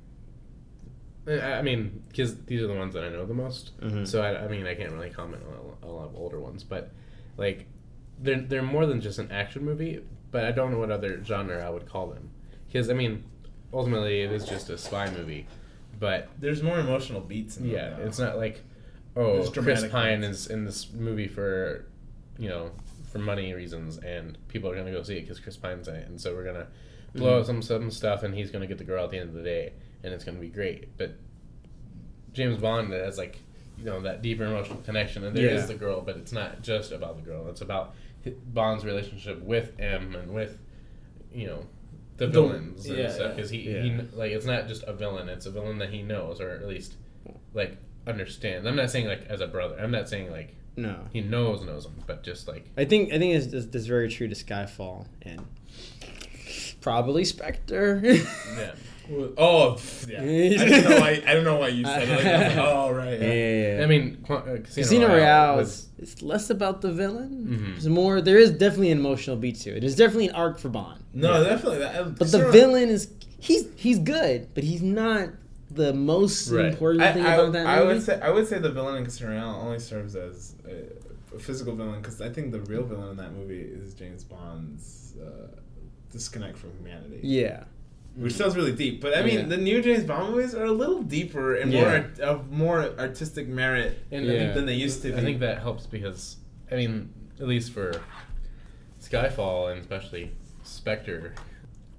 I mean, because these are the ones that I know the most, Mhm. so I mean, I can't really comment on a lot of older ones, but like, they're more than just an action movie, but I don't know what other genre I would call them, because I mean, ultimately it is just a spy movie, but There's more emotional beats in them. yeah, though. it's not like, oh, There's Chris dramatic Pine moments. is in this movie for, for money reasons, and people are gonna go see it because Chris Pine's in it, and so we're gonna blow out some stuff, and he's gonna get the girl at the end of the day, and it's gonna be great. But James Bond has like, that deeper emotional connection, and there is Yeah. the girl, but it's not just about the girl. It's about Bond's relationship with M and with, the villains and yeah, stuff. yeah. Because he it's not just a villain; it's a villain that he knows, or at least like understands. I'm not saying like as a brother. I'm not saying like no. he knows him, but just like I think it's very true to Skyfall and probably Spectre. yeah. Oh, yeah. I don't know why you said it. I was like, oh, right. Yeah. Yeah. I mean, Casino Royale it's less about the villain. Mhm. It's more. There is definitely an emotional beat to it. There's definitely an arc for Bond. No, definitely. But the villain is he's good, but he's not the most Right. important thing about that movie. I would say the villain in Casino Royale only serves as a physical villain because I think the real villain in that movie is James Bond's disconnect from humanity. Yeah. Which sounds really deep, but I mean, Yeah. the new James Bond movies are a little deeper and more artistic merit And Yeah. than they used to be. I think that helps because, I mean, at least for Skyfall and especially Spectre,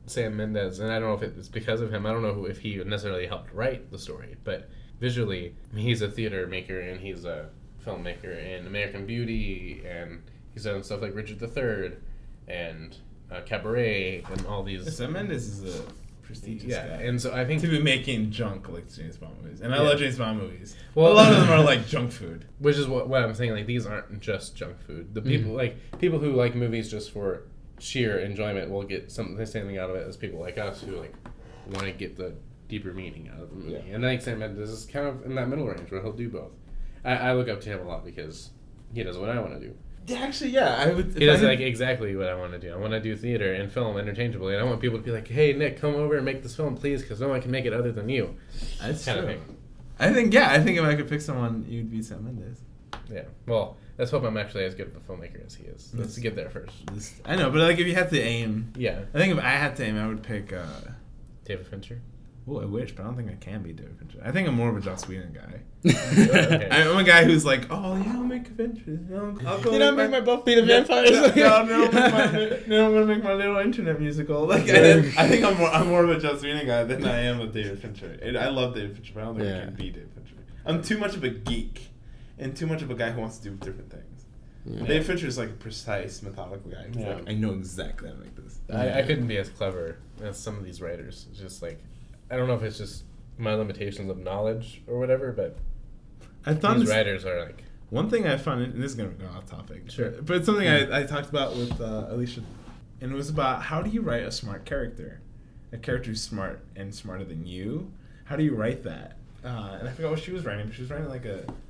Sam Mendes, and I don't know if it's because of him. I don't know if he necessarily helped write the story, but visually, I mean, he's a theater maker and he's a filmmaker in American Beauty, and he's done stuff like Richard III and Cabaret and all these. Sam Mendes is a prestigious guy. And so I think to be making junk like James Bond movies, and I Yeah. love James Bond movies. Well, Well, a lot of them are like junk food. which is what I'm saying. Like, these aren't just junk food. The people people who like movies just for sheer enjoyment will get something out of it. As people like us who like want to get the deeper meaning out of the movie. Yeah. And I think Sam Mendes is kind of in that middle range where he'll do both. I look up to him a lot because he does what I want to do. Actually, yeah, I would. He does like exactly what I want to do. I want to do theater and film interchangeably, and I want people to be like, "Hey, Nick, come over and make this film, please, because no one can make it other than you." That's kind true. of thing. I think if I could pick someone, you'd be Sam Mendes. Yeah. Well, let's hope I'm actually as good of a filmmaker as he is. Let's get there first. I know, but like if you had to aim, Yeah. I think if I had to aim, I would pick. David Fincher. Well, I wish, but I don't think I can be David Fincher. I think I'm more of a Joss Whedon guy. Okay. I'm a guy who's like, oh, yeah, I'll make adventures. I'll go You don't make my Buffy the Vampire No, Slayer. I'm gonna make my little internet musical. Like, I think I'm more of a Joss Whedon guy than I am a David Fincher. I love David Fincher, but I don't think I Yeah. can be David Fincher. I'm too much of a geek, and too much of a guy who wants to do different things. Yeah. David Fincher is like a precise, methodical guy. He's Yeah. like, I know exactly how to make this. I couldn't be as clever as some of these writers. It's just like, I don't know if it's just my limitations of knowledge or whatever, but I thought these this, writers are like, one thing I found, and this is going to go off topic, Sure. but it's something I talked about with Alicia, and it was about how do you write a smart character? A character who's smart and smarter than you? How do you write that? And I forgot what she was writing, but she was writing like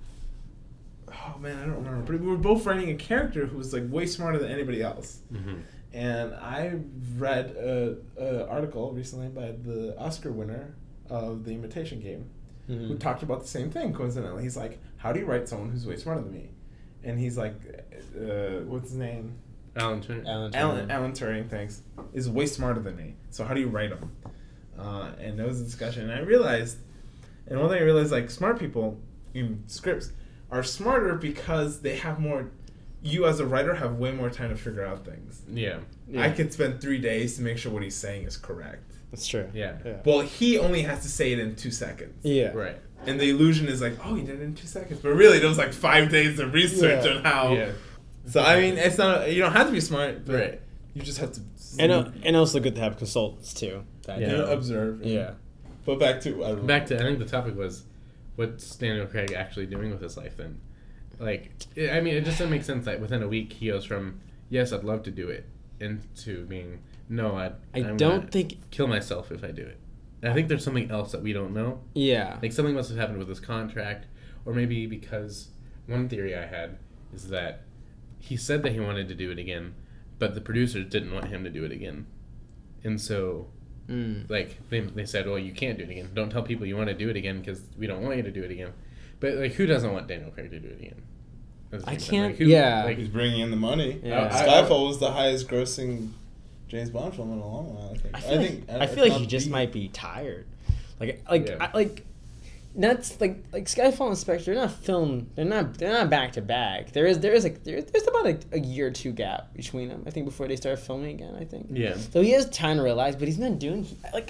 oh man, I don't remember, but we were both writing a character who was like way smarter than anybody else. And I read an article recently by the Oscar winner of The Imitation Game, who talked about the same thing, coincidentally. He's like, how do you write someone who's way smarter than me? And he's like, what's his name? Alan Turing. Alan Turing, thanks, is way smarter than me. So how do you write him? And there was a discussion, and I realized, and one thing I realized, like, smart people in scripts are smarter because they have more, you as a writer have way more time to figure out things. Yeah. Yeah. I could spend 3 days to make sure what he's saying is correct. That's true. Yeah. Well, he only has to say it in 2 seconds. Yeah. Right. And the illusion is like, oh, he did it in 2 seconds. But really, there was like 5 days of research Yeah. on how. Yeah. So, I mean, it's not, you don't have to be smart, but Right. you just have to And also good to have consultants too. That Yeah. know. observe. Yeah. But back to, I don't know. Back to, I think the topic was, what's Daniel Craig actually doing with his life then? Like, I mean, it just doesn't make sense that within a week he goes from, yes, I'd love to do it, into being, no, I'm don't gonna think. kill myself if I do it. And I think there's something else that we don't know. Yeah. Like, something must have happened with his contract, or maybe because one theory I had is that he said that he wanted to do it again, but the producers didn't want him to do it again. And so, like, they said, well, you can't do it again. Don't tell people you want to do it again because we don't want you to do it again. But, like, who doesn't want Daniel Craig to do it again? At the I same time? can't- Like, who, yeah. Like, He's bringing in the money. Yeah. Skyfall was the highest grossing James Bond film in a long while, I think. I feel like he just might be tired. Yeah. That's like Skyfall and Spectre. They're not filmed. They're not back to back. There's about a year or two gap between them. I think before they start filming again. I think. yeah. So he has time to relax, but he's not doing.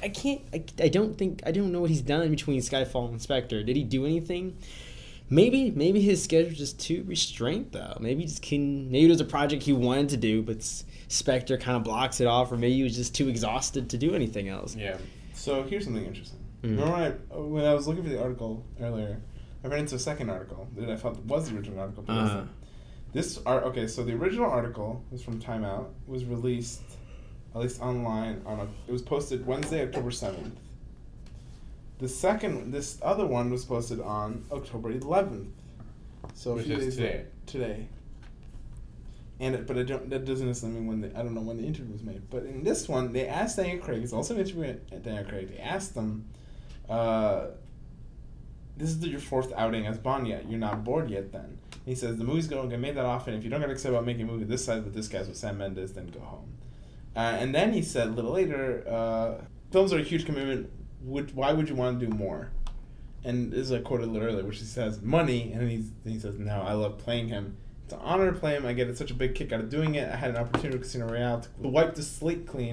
I don't know what he's done between Skyfall and Spectre. Did he do anything? Maybe his schedule's just too restrained though. Maybe there's a project he wanted to do, but Spectre kind of blocks it off, or maybe he was just too exhausted to do anything else. Yeah. So here's something interesting. Mm. Remember when I was looking for the article earlier, I ran into a second article that I thought was the original article. But it wasn't. Okay, so the original article was from Time Out, was released, at least online, it was posted Wednesday, October 7th. This other one was posted on October 11th. So Which a few is days today. later. Today. That doesn't necessarily mean I don't know when the interview was made. But in this one, they asked Daniel Craig, it's also an interview at Daniel Craig, they asked him, this is your fourth outing as Bond yet. You're not bored yet then. He says, the movie's going to get made that often. If you don't get excited about making a movie this size with this guy's with Sam Mendes, then go home. And then he said a little later, films are a huge commitment. Why would you want to do more? And this is I quoted a little earlier, which he says, money. And he says, no, I love playing him. It's an honor to play him. I get such a big kick out of doing it. I had an opportunity with Casino Royale to wipe the slate clean.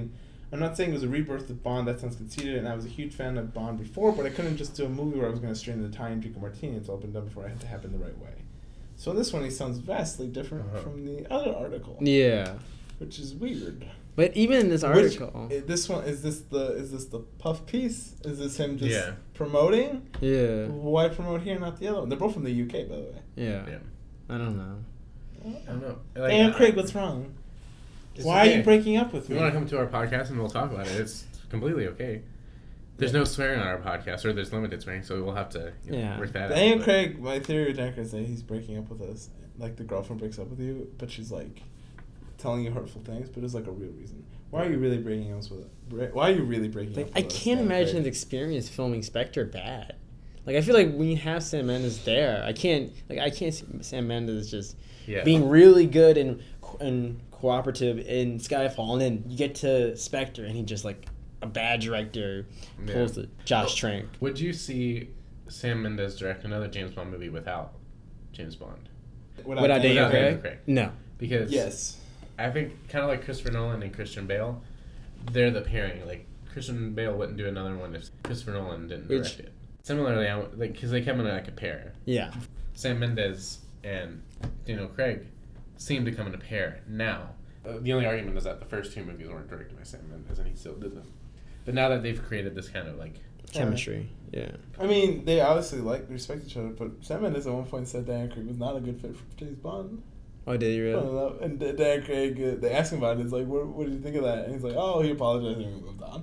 I'm not saying it was a rebirth of Bond. That sounds conceited, and I was a huge fan of Bond before, but I couldn't just do a movie where I was going to strain the Italian drink a martini. It's all been done before. I had to happen the right way. So this one, he sounds vastly different from the other article, Yeah. which is weird. But even in this article. This one is this the puff piece? Is this him just Yeah. promoting? Yeah. Why promote here, not the other one? They're both from the UK, by the way. Yeah. Yeah. I don't know. I don't know. Daniel Craig, what's wrong? It's Why are okay. you breaking up with If you me? want to come to our podcast and we'll talk about it, it's completely okay. There's no swearing on our podcast, or there's limited swearing, so we'll have to work that out. Daniel but- Craig, my theory with Daniel Craig is that he's breaking up with us. Like the girlfriend breaks up with you, but she's like telling you hurtful things, but it's like a real reason. Why are you really breaking up with it? Why are you really breaking Like, up with I us, can't Daniel imagine Craig? the experience filming Spectre bad. Like, I feel like when you have Sam Mendes there, I can't see Sam Mendes just Yeah. being really good and cooperative in Skyfall, and then you get to Spectre, and he just, like, a bad director pulls the Josh Trank. Would you see Sam Mendes direct another James Bond movie without James Bond? Without Daniel Without Craig? Craig. No. Because Yes. I think kind of like Christopher Nolan and Christian Bale, they're the pairing. Like Christian Bale wouldn't do another one if Christopher Nolan didn't direct it. Similarly, because they come in like a pair. Yeah. Sam Mendes and Daniel Craig seem to come in a pair now. The only argument is that the first two movies weren't directed by Sam Mendes, and he still did them. But now that they've created this kind of like Chemistry. Yeah. I mean, they obviously respect each other, but Sam Mendes at one point said Daniel Craig was not a good fit for James Bond. Oh, did he I really? don't know. And Daniel Craig, they asked him about it. It's like, what did you think of that? And he's like, oh, he apologized and we moved on.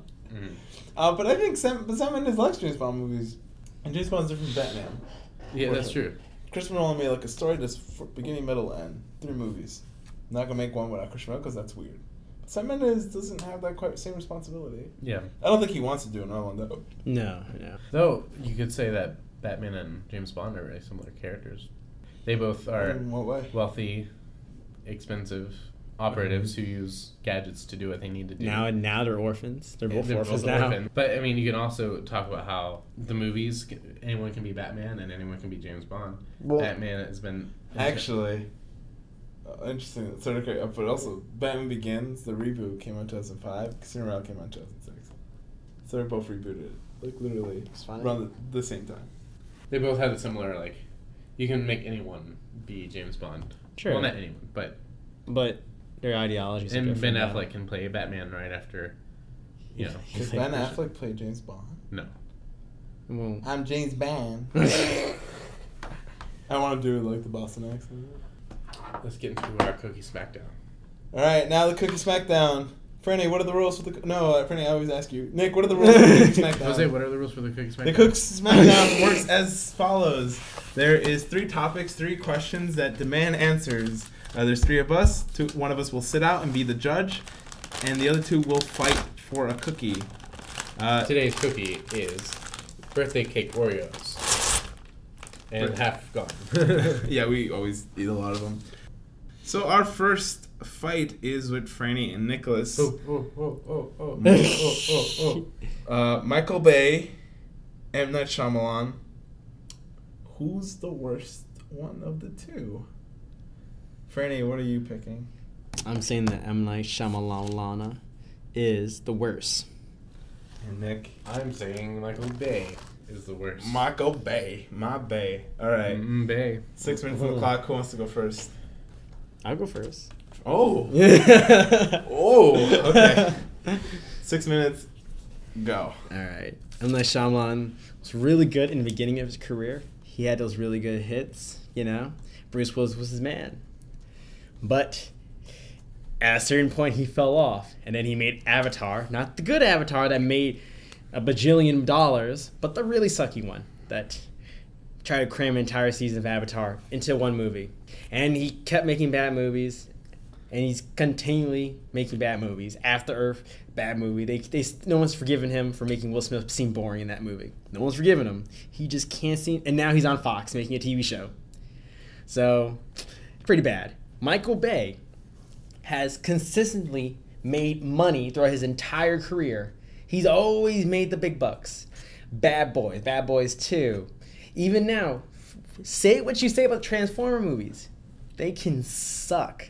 But I think Sam Mendes likes James Bond movies, and James Bond's different from Batman. yeah, that's true. Christopher Nolan made like a story just beginning, middle, end, 3 movies. I'm not gonna make one without Christopher Nolan because that's weird. But Sam Mendes doesn't have that quite same responsibility. Yeah. I don't think he wants to do another one though. No. No. Though you could say that Batman and James Bond are very similar characters. They both are In what way? wealthy, expensive operatives who use gadgets to do what they need to do. Now they're orphans. They're both They're orphans both now. orphan. But I mean, you can also talk about how the movies, anyone can be Batman and anyone can be James Bond. Well- Batman has been Actually, interesting. Sort of, great, but also Batman Begins, the reboot came out in 2005. Casino Royale came out in 2006. So they're both rebooted, like literally funny. around the same time. They both had a similar like. You can make anyone be James Bond. Sure. Well, not anyone, but But their ideologies are and Ben different. Affleck can play Batman right after. You know. Because Ben Affleck played James Bond. No. Well, I'm James Bond. I want to do like the Boston accent. Let's get into our Cookie Smackdown. All right, now the Cookie Smackdown. Franny, what are the rules for the? No, Franny, I always ask you. Nick, what are the rules for the Cookie Smackdown? Jose, what are the rules for the Cookie Smackdown? The Cookie Smackdown works as follows. There is 3 topics, 3 questions that demand answers. There's 3 of us. One of us will sit out and be the judge, and the other 2 will fight for a cookie. Today's cookie is birthday cake Oreos. And half gone. Yeah, we always eat a lot of them. So our first fight is with Franny and Nicholas. Michael Bay, M. Night Shyamalan. Who's the worst one of the 2? Franny, what are you picking? I'm saying that M. Night Shyamalan is the worst. And Nick? I'm saying Michael Bay is the worst. Michael Bay. My Bay. All right. Bay. 6 minutes on the clock. Who wants to go first? I'll go first. Oh. Oh. Okay. 6 minutes. Go. All right. M. Night Shyamalan was really good in the beginning of his career. He had those really good hits, you know. Bruce Willis was his man. But at a certain point, he fell off. And then he made Avatar. Not the good Avatar that made a bajillion dollars, but the really sucky one that tried to cram an entire season of Avatar into one movie. And he kept making bad movies. And he's continually making bad movies. After Earth, bad movie. No one's forgiven him for making Will Smith seem boring in that movie. No one's forgiven him. He just can't seem... And now he's on Fox making a TV show. So, pretty bad. Michael Bay has consistently made money throughout his entire career. He's always made the big bucks. Bad Boys 2. Even now, say what you say about Transformer movies. They can suck.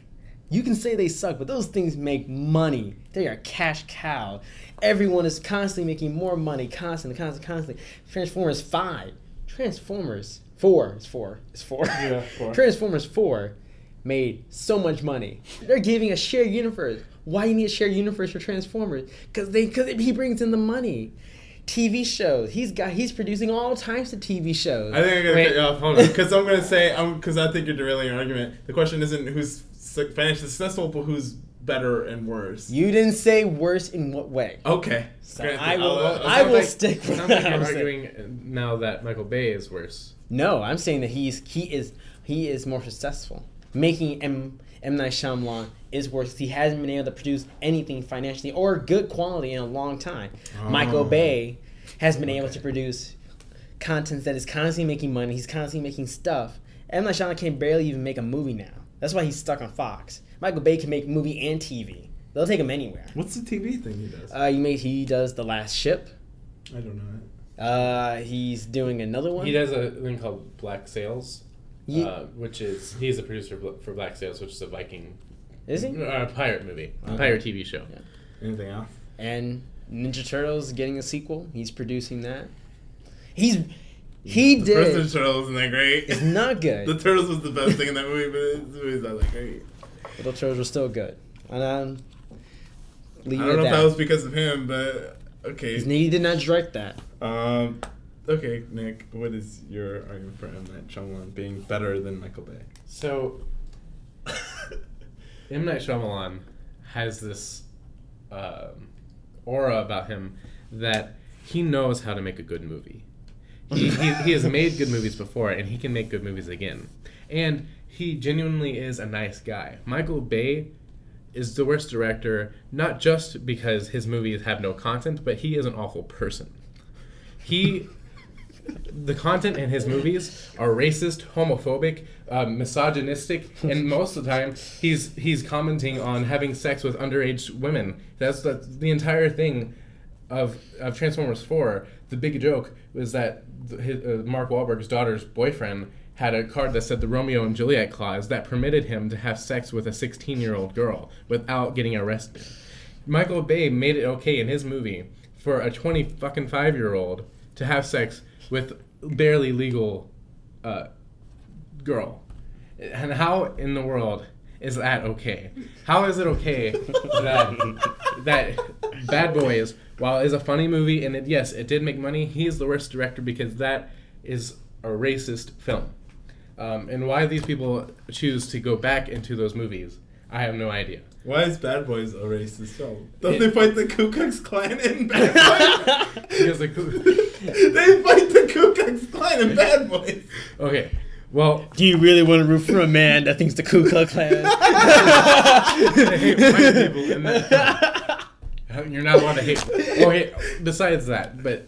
You can say they suck, but those things make money. They are cash cow. Everyone is constantly making more money, constantly. Transformers 5. Transformers 4. It's 4. Yeah, 4. Transformers 4 made so much money. They're giving a shared universe. Why you need a shared universe for Transformers? Because he brings in the money. TV shows. He's producing all types of TV shows. I think I'm gonna cut you off. Hold on, because I'm gonna say because I think you're derailing your argument. The question isn't who's financially successful, but who's better and worse. You didn't say worse in what way? Okay. So Granted, I will stick with Sounds like that. you're arguing now that Michael Bay is worse. No, I'm saying that he is more successful. Making M. Night Shyamalan is worse. He hasn't been able to produce anything financially or good quality in a long time. Michael Bay has been able to produce content that is constantly making money. He's constantly making stuff. M. Night Shyamalan can barely even make a movie now. That's why he's stuck on Fox. Michael Bay can make movie and TV. They'll take him anywhere. What's the TV thing he does? He does The Last Ship. I don't know it. He's doing another one. He does a thing called Black Sails, Ye- which is he's a producer for Black Sails, which is a Viking Is he? pirate movie, Okay. pirate TV show. Yeah. Anything else? And Ninja Turtles getting a sequel. He's producing that. He The did. first Turtles isn't that great. It's not good. The Turtles was the best thing in that movie, but the movie's not that great. Little Turtles were still good. And I don't know if that was because of him, but okay. He did not direct that. Okay, Nick, what is your argument for M. Night Shyamalan being better than Michael Bay? So, M. Night Shyamalan has this aura about him that he knows how to make a good movie. He has made good movies before, and he can make good movies again. And he genuinely is a nice guy. Michael Bay is the worst director, not just because his movies have no content, but he is an awful person. The content in his movies are racist, homophobic, misogynistic, and most of the time he's commenting on having sex with underage women. That's the entire thing of Transformers 4. The big joke was that Mark Wahlberg's daughter's boyfriend had a card that said the Romeo and Juliet clause that permitted him to have sex with a 16-year-old girl without getting arrested. Michael Bay made it okay in his movie for a 25-year-old to have sex with barely legal girl. And how in the world is that okay? How is it okay that Bad Boys, while it is a funny movie and it did make money, he's the worst director because that is a racist film. And why these people choose to go back into those movies, I have no idea. Why is Bad Boys a racist film? Don't they fight the Ku Klux Klan in Bad Boys? Because They fight the Ku Klux Klan in Bad Boys. okay, well, Do you really want to root for a man that thinks the Ku Klux Klan? I hate white people in that film. You're not allowed to hate. Oh, hey, besides that, but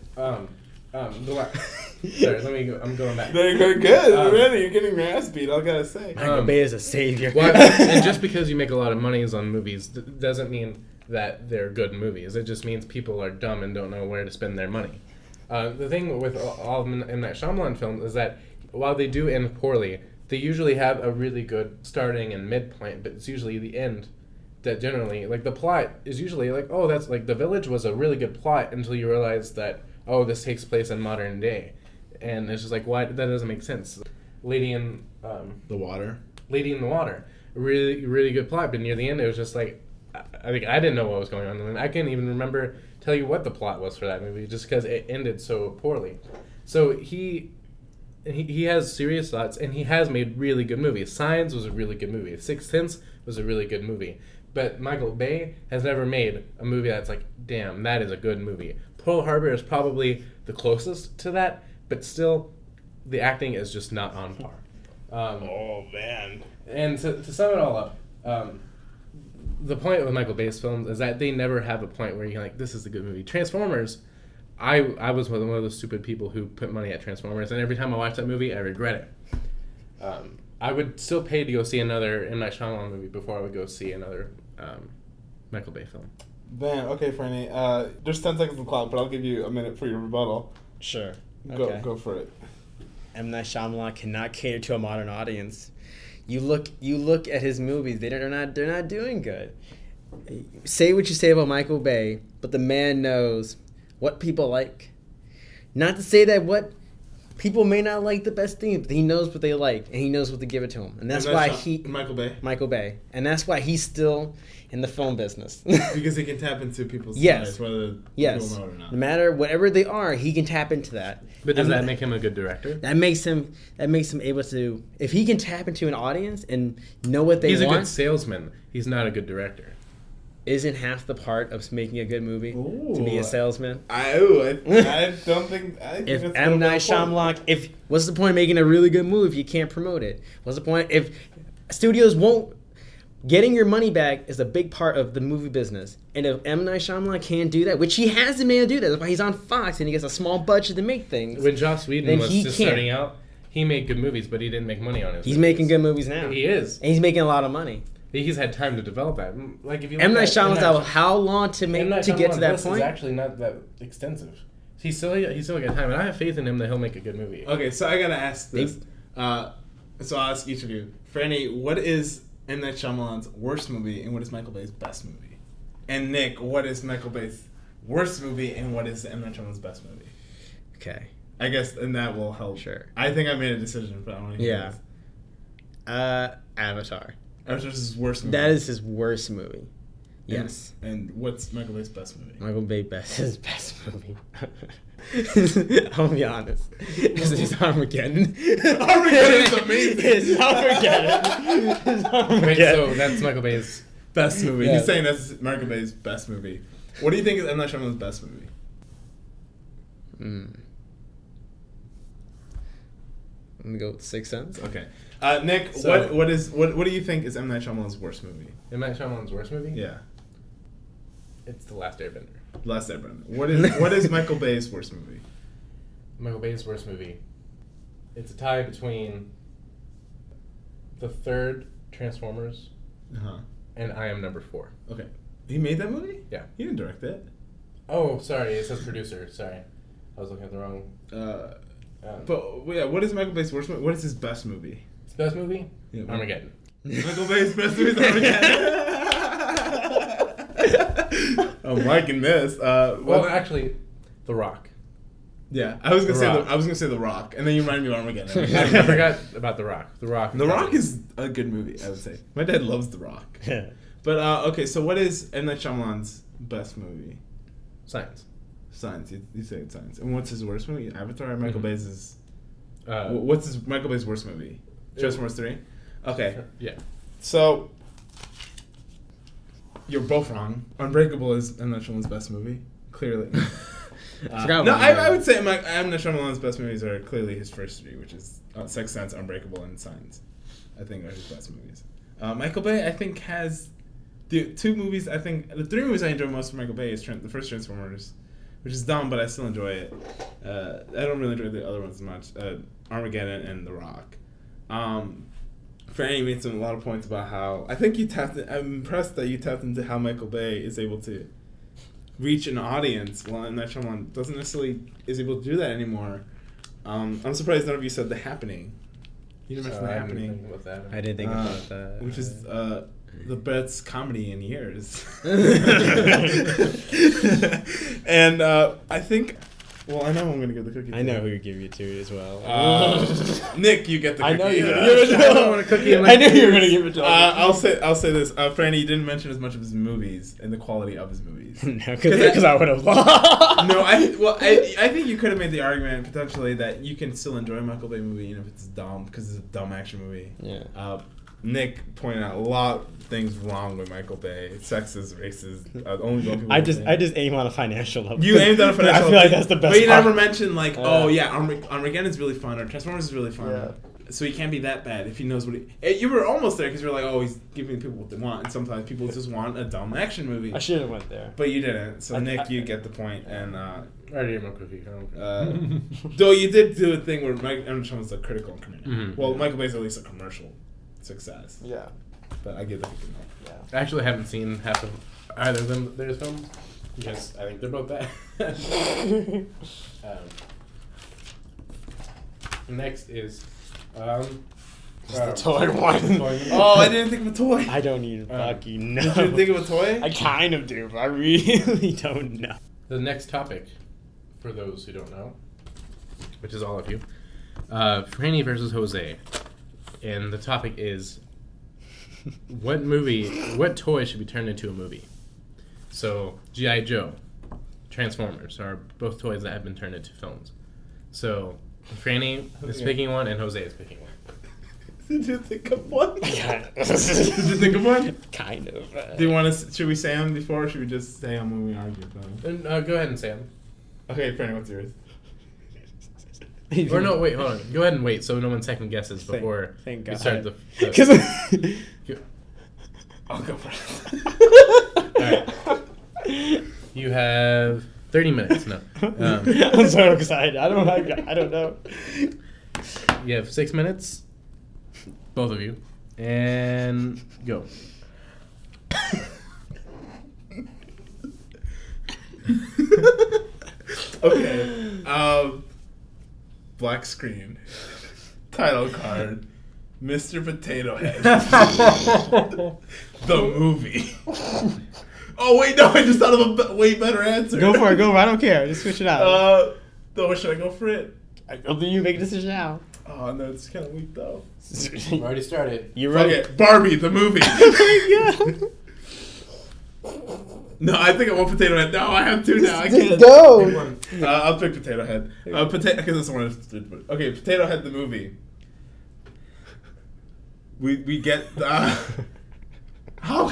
sorry, let me go. I'm going back. They're good. Already, you're getting your ass beat. I gotta say. Michael Bay is a savior. Well, and just because you make a lot of money on movies doesn't mean that they're good movies. It just means people are dumb and don't know where to spend their money. The thing with all of M. Night Shyamalan films is that while they do end poorly, they usually have a really good starting and midpoint, but it's usually the end that generally, like, the plot is usually like, oh, that's like The Village was a really good plot until you realize that, oh, this takes place in modern day. And it's just like, why? That doesn't make sense. Lady in The Water. Lady in the Water, really, really good plot, but near the end it was just like, I think I didn't know what was going on, and I can't even tell you what the plot was for that movie, just because it ended so poorly. So he has serious thoughts, and he has made really good movies. Signs was a really good movie. Sixth Sense was a really good movie. But Michael Bay has never made a movie that's like, damn, that is a good movie. Pearl Harbor is probably the closest to that, but still, the acting is just not on par. Oh man. And to sum it all up, the point with Michael Bay's films is that they never have a point where you're like, this is a good movie. Transformers, I was one of those stupid people who put money at Transformers, and every time I watch that movie, I regret it. I would still pay to go see another M. Night Shyamalan movie before I would go see another Michael Bay film. Then, okay, Franny, there's 10 seconds on the clock, but I'll give you a minute for your rebuttal. Sure. Go for it. M. Night Shyamalan cannot cater to a modern audience. You look at his movies. They're not doing good. Say what you say about Michael Bay, but the man knows what people like. Not to say that what people may not like the best thing, but he knows what they like, and he knows what to give it to them. And that's why Michael Bay. And that's why he's still in the film business. Because he can tap into people's lives, whether people know it or not. No matter whatever they are, he can tap into that. But does that make him a good director? That makes him able to, if he can tap into an audience and know what they want. He's a good salesman. He's not a good director. Isn't half the part of making a good movie to be a salesman? I don't think. If M. Night Shyamalan, what's the point of making a really good movie if you can't promote it? What's the point if studios won't? Getting your money back is a big part of the movie business, and if M. Night Shyamalan can't do that, which he hasn't been able to do that, that's why he's on Fox and he gets a small budget to make things. When Joss Whedon was just starting out, he made good movies, but he didn't make money on it. He's making good movies now. He is, and he's making a lot of money. He's had time to develop that. Like if you M. Night Shyamalan's out how long to get to that point? It's actually not that extensive. He's still got time, and I have faith in him that he'll make a good movie. Okay, so I gotta ask this. So I'll ask each of you. Franny, what is M. Night Shyamalan's worst movie, and what is Michael Bay's best movie? And Nick, what is Michael Bay's worst movie, and what is M. Night Shyamalan's best movie? Okay. I guess, and that will help. Sure. I think I made a decision, but I don't know. Yeah. Avatar. Avatar's his worst movie. That is his worst movie. Yes. And what's Michael Bay's best movie? Michael Bay his best movie. I'll be honest. It's Armageddon. Armageddon is amazing. It's Armageddon. Wait, so that's Michael Bay's best movie. Yeah. He's saying that's Michael Bay's best movie. What do you think is M. Night Shyamalan's best movie? I'm gonna go with Sixth Sense. Okay. Nick, So- what do you think is M. Night Shyamalan's worst movie? M. Night Shyamalan's worst movie? Yeah. It's The Last Airbender. Last Airbender. What is Michael Bay's worst movie? Michael Bay's worst movie. It's a tie between the third Transformers and I Am Number 4. Okay. He made that movie? Yeah. He didn't direct it. Oh, sorry. It says producer. Sorry. I was looking at the wrong... But yeah, what is Michael Bay's worst movie? What is his best movie? His best movie? Yeah, Armageddon. Michael Bay's best movie is Armageddon. I'm liking this. Well, actually, The Rock. Yeah, I was gonna The say The Rock, and then you reminded me of Armageddon. I forgot about The Rock. The Rock. The Rock is a good movie, I would say. My dad loves The Rock. But okay, so what is M. Night Shyamalan's best movie? Science. Science. You say it's Science. And what's his worst movie? Avatar. Or Michael Bay's is. What's Michael Bay's worst movie? Transformers 3. Okay. Yeah. So you're both wrong. Unbreakable is M. Night Shyamalan's best movie. Clearly. I would say M. Night Shyamalan's best movies are clearly his first three, which is Sixth Sense, Unbreakable, and Signs. I think are his best movies. Michael Bay, I think, has the two movies. I think the three movies I enjoy most from Michael Bay is the first Transformers, which is dumb, but I still enjoy it. I don't really enjoy the other ones as much. Armageddon and The Rock. Franny made a lot of points about how I think I'm impressed that you tapped into how Michael Bay is able to reach an audience while M. Night Shyamalan doesn't necessarily is able to do that anymore. I'm surprised none of you said The Happening. You didn't mention The Happening. I didn't think about that. Which is the best comedy in years. And I think, well, I know I'm going to give the cookie to. I know who you give it to as well. Nick, you get the cookie. I know you're Yeah. going to give it to him. I want a cookie in my I knew you were going to give it to him. I'll say this. Franny, you didn't mention as much of his movies and the quality of his movies. No, because I would have lost. No, I think you could have made the argument potentially that you can still enjoy a Michael Bay movie even if it's dumb because it's a dumb action movie. Yeah. Nick pointed out a lot of things wrong with Michael Bay. Sexist, racist. Only black people. I just aim on a financial level. You aimed on a financial I feel like that's the best. But you part. never mentioned like, Armageddon is really fun or Transformers is really fun. Yeah. So he can't be that bad if he knows what he. You were almost there because you were like, oh, he's giving people what they want, and sometimes people just want a dumb action movie. I should have went there. But you didn't. So Nick, you get the point, and I already ate my cookie. though you did do a thing where Mike Shyamalan was a critical and commercial. Mm-hmm. Well, Michael Bay's at least a commercial success. Yeah. But I give the cookie. Yeah. I actually haven't seen half of either of them. Their films because I think they're both bad. Next is It's the toy one. Oh, I didn't think of a toy. I don't even fucking know. Did you think of a toy? I kind of do, but I really don't know. The next topic, for those who don't know, which is all of you, Franny versus Jose. And the topic is, what toy should be turned into a movie? So, G.I. Joe, Transformers are both toys that have been turned into films. So, Franny is picking one and Jose is picking one. Did you think of one? Yeah. Did you think of one? Kind of. Do you want to? Should we say them before, or should we just say them when we argue about them? And, go ahead and say them. Okay, Franny, what's yours? Or no, wait, hold on. Go ahead and wait so no one second guesses before thank we God. start the Because I'll go first. Alright. You have 30 minutes. No. I'm so excited. I don't know. You have 6 minutes. Both of you. And go. Okay. Black screen. Title card. Mr. Potato Head. The movie. Oh wait, no! I just thought of a way better answer. Go for it. I don't care. Just switch it out. No, should I go for it? I don't think you make a decision now. Oh no, it's kind of weak though. I've already started. You ready? Okay, Barbie the movie. Oh No, I think I want Potato Head. No, I have two now. I can't. Pick go. one. I'll pick Potato Head. Because this one is okay. Potato Head the movie. We get how.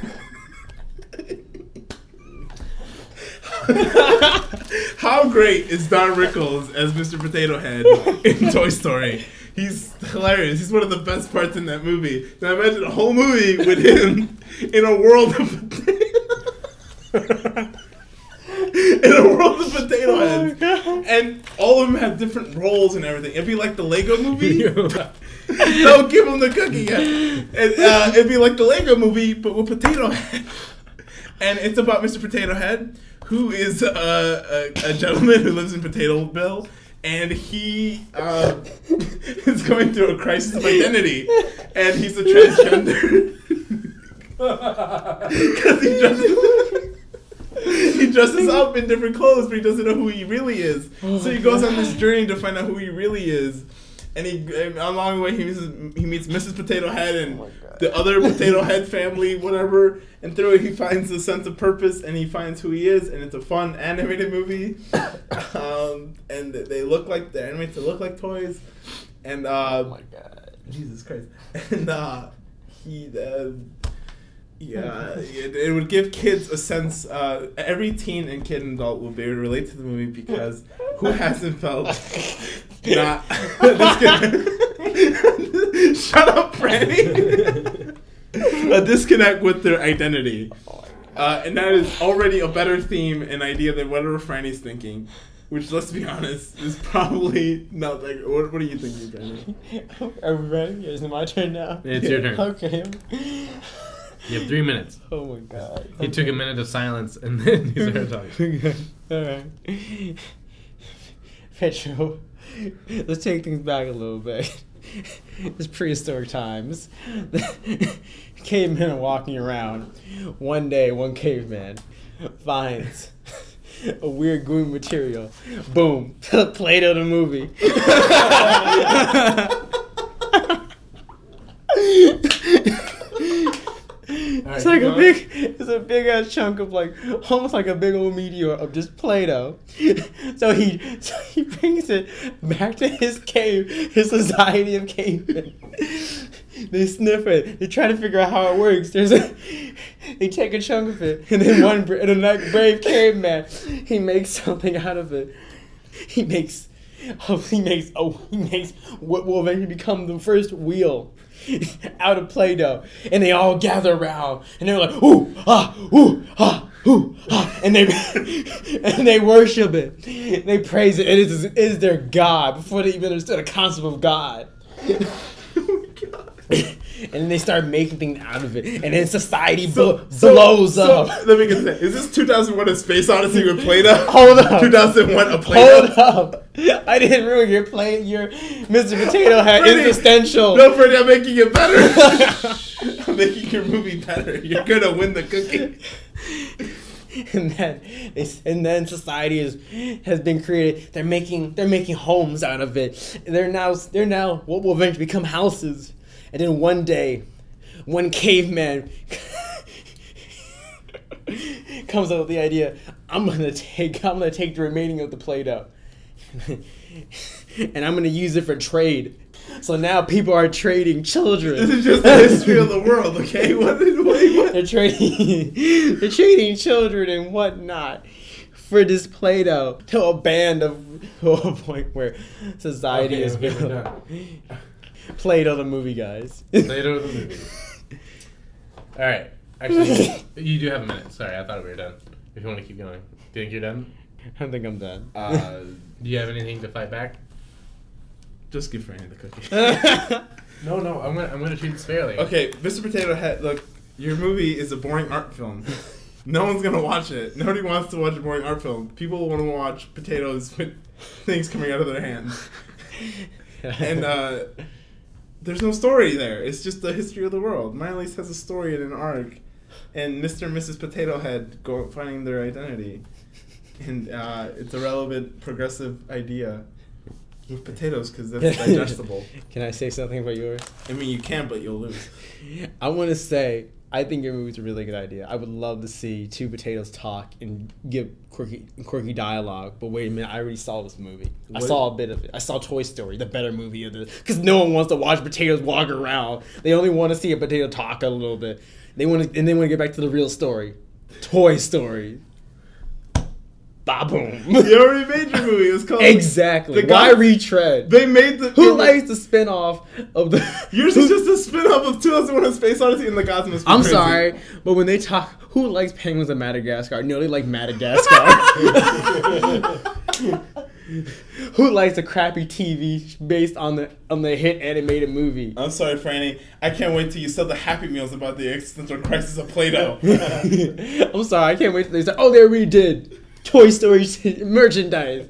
How great is Don Rickles as Mr. Potato Head in Toy Story? He's hilarious. He's one of the best parts in that movie. Now imagine a whole movie with him in a world of in a world of potato heads. And all of them have different roles and everything. It'd be like the Lego movie. Don't give him the cookie yet. It'd be like the Lego movie, but with Potato Head. And it's about Mr. Potato Head, who is a gentleman who lives in Potatoville, and he is going through a crisis of identity, and he's a transgender. Because he dresses up in different clothes, but he doesn't know who he really is. So he goes on this journey to find out who he really is. And along the way, he meets Mrs. Potato Head and the other Potato Head family, whatever. And through it, he finds a sense of purpose, and he finds who he is. And it's a fun animated movie. And they're animated to look like toys. And Oh my God. Jesus Christ. And it would give kids a sense. Every teen and kid and adult will be able to relate to the movie because who hasn't felt not shut up, Franny. A disconnect with their identity, and that is already a better theme and idea than whatever Franny's thinking. Which, let's be honest, is probably not like. What are you thinking, Franny? Are we ready? Is it my turn now? It's your turn. Okay. You have 3 minutes. Oh my God. He took a minute of silence and then he started talking. Alright. Petro, let's take things back a little bit. It's prehistoric times. Cavemen are walking around. One day, one caveman finds a weird gooey material. Boom. Play-Doh the movie. It's like it's a big ass chunk of like almost like a big old meteor of just Play-Doh. So he brings it back to his cave, his society of cavemen. They sniff it. They try to figure out how it works. They take a chunk of it, and then one brave caveman, he makes something out of it. He makes what will eventually become the first wheel out of Play-Doh, and they all gather around, and they're like, ooh, ah, ooh, ah, ooh, ah, and they worship it, they praise it. It is their God before they even understood a concept of God. And then they start making things out of it, and then society blows up. Let me get that. Is this 2001: A Space Odyssey with Play-Doh? Hold up. 2001: A Play-Doh. Hold up. I didn't ruin your Mr. Potato Head Freddie, existential. No, Freddie, I'm making it better. I'm making your movie better. You're gonna win the cookie. and then society has been created. They're making homes out of it. They're now what will eventually become houses. And then one day, one caveman comes up with the idea, I'm gonna take the remaining of the Play-Doh and I'm gonna use it for trade. So now people are trading children. This is just the history of the world, okay? What? They're trading children and whatnot for this Play-Doh to a point where society is we're built. done. Play-Doh the movie, guys. Play-Doh the movie. All right. Actually, you do have a minute. Sorry, I thought we were done. If you want to keep going. Do you think you're done? I think I'm done. Do you have anything to fight back? Just give Franny the cookie. No, I'm gonna treat this fairly. Okay, Mr. Potato Head, look, your movie is a boring art film. No one's gonna watch it. Nobody wants to watch a boring art film. People want to watch potatoes with things coming out of their hands. And there's no story there. It's just the history of the world. Mine at least has a story and an arc. And Mr. and Mrs. Potato Head go finding their identity. And it's a relevant, progressive idea with potatoes because that's digestible. Can I say something about yours? I mean, you can, but you'll lose. I want to say, I think your movie's a really good idea. I would love to see two potatoes talk and give quirky dialogue. But wait a minute, I already saw this movie. I saw a bit of it. I saw Toy Story, the better movie of this. Because no one wants to watch potatoes walk around. They only want to see a potato talk a little bit. They want to get back to the real story. Toy Story. Ba-boom. You already made your movie. It was called... Exactly. Why retread? They made the... Who likes the spin-off of the... Yours is just a spin-off of 2001: A Space Odyssey and The Gods Must Be I'm Crazy. sorry, but when they talk... Who likes penguins in Madagascar? No, they like Madagascar. Who likes a crappy TV based on the hit animated movie? I'm sorry, Franny. I can't wait till you sell the Happy Meals about the existential crisis of Play-Doh. I'm sorry, I can't wait till they say, oh, they already did Toy Story merchandise.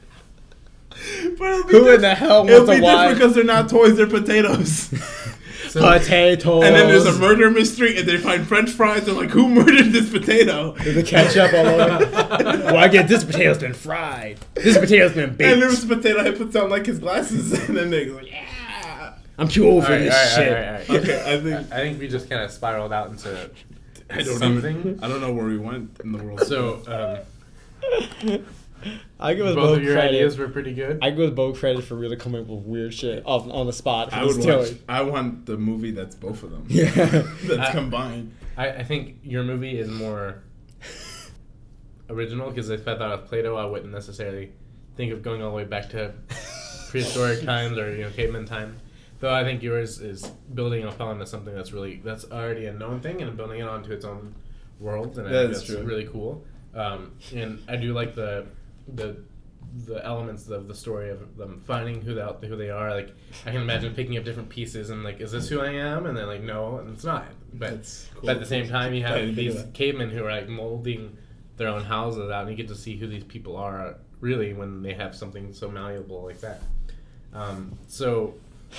Who in the hell wants It'll to be watch? different because they're not toys, they're potatoes. Potatoes. And then there's a murder mystery, and they find French fries. They're like, who murdered this potato? There's a ketchup all over. Well, I get this potato's been fried. This potato's been baked. And there's a potato head puts on like his glasses, and then they go, yeah. I'm too old for this shit. All right. Okay, I think we just kind of spiraled out into I don't something. I don't know where we went in the world. So, I give us both both of your credit. ideas were pretty good. I give us both credit for really coming up with weird shit on the spot. I would watch. I want the movie that's both of them. Yeah. That's combined. I think your movie is more original because if I thought of Play-Doh, I wouldn't necessarily think of going all the way back to prehistoric times or caveman time. Though I think yours is building upon to something that's already a known thing and building it onto its own world, and I think that's true. really cool. And I do like the elements of the story of them finding who they are. Like I can imagine picking up different pieces and like, is this who I am? And then like, no, and it's not. But, That's cool. but at the same time, you I have didn't think of these that. cavemen who are like molding their own houses out, and you get to see who these people are really when they have something so malleable like that. So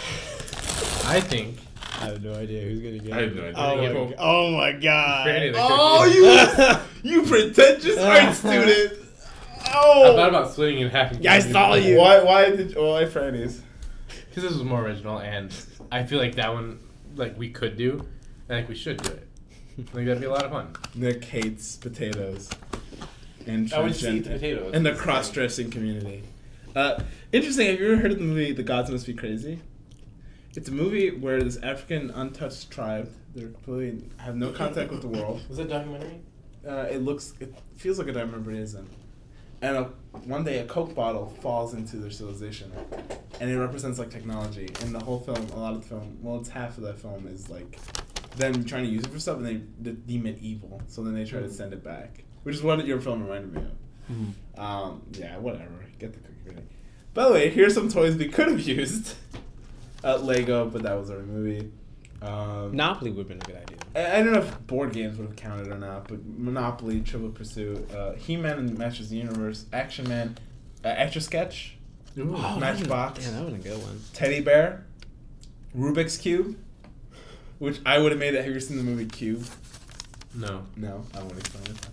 I think. I have no idea who's gonna get I have it. no idea. Oh my god. Franny the Oh, you pretentious art student. Oh. I thought about splitting it in half. Yeah, I saw you. Why Franny's? Because this was more original, and I feel like that one, like we could do. I think we should do it. I think that'd be a lot of fun. Nick hates potatoes. And I would just eat the potatoes. And the cross-dressing community. Interesting, have you ever heard of the movie The Gods Must Be Crazy? It's a movie where this African untouched tribe, they completely have no contact with the world. Was that a documentary? It feels like a documentary, but it isn't. And one day a Coke bottle falls into their civilization, and it represents like technology. And the whole film, a lot of the film, well, it's half of that film is like them trying to use it for stuff, and they deem it evil. So then they try to send it back, which is what your film reminded me of. Yeah, whatever. Get the cookie ready. By the way, here's some toys we could have used. Lego, but that was our movie. Monopoly would have been a good idea. I don't know if board games would have counted or not, but Monopoly, Trivial Pursuit, He-Man and Masters of the Universe, Action Man, Etch-a-Sketch, Ooh. Oh, Matchbox. Yeah, that was a good one. Teddy bear, Rubik's Cube, which I would have made it. Have you ever seen the movie Cube? No. No, I won't explain it.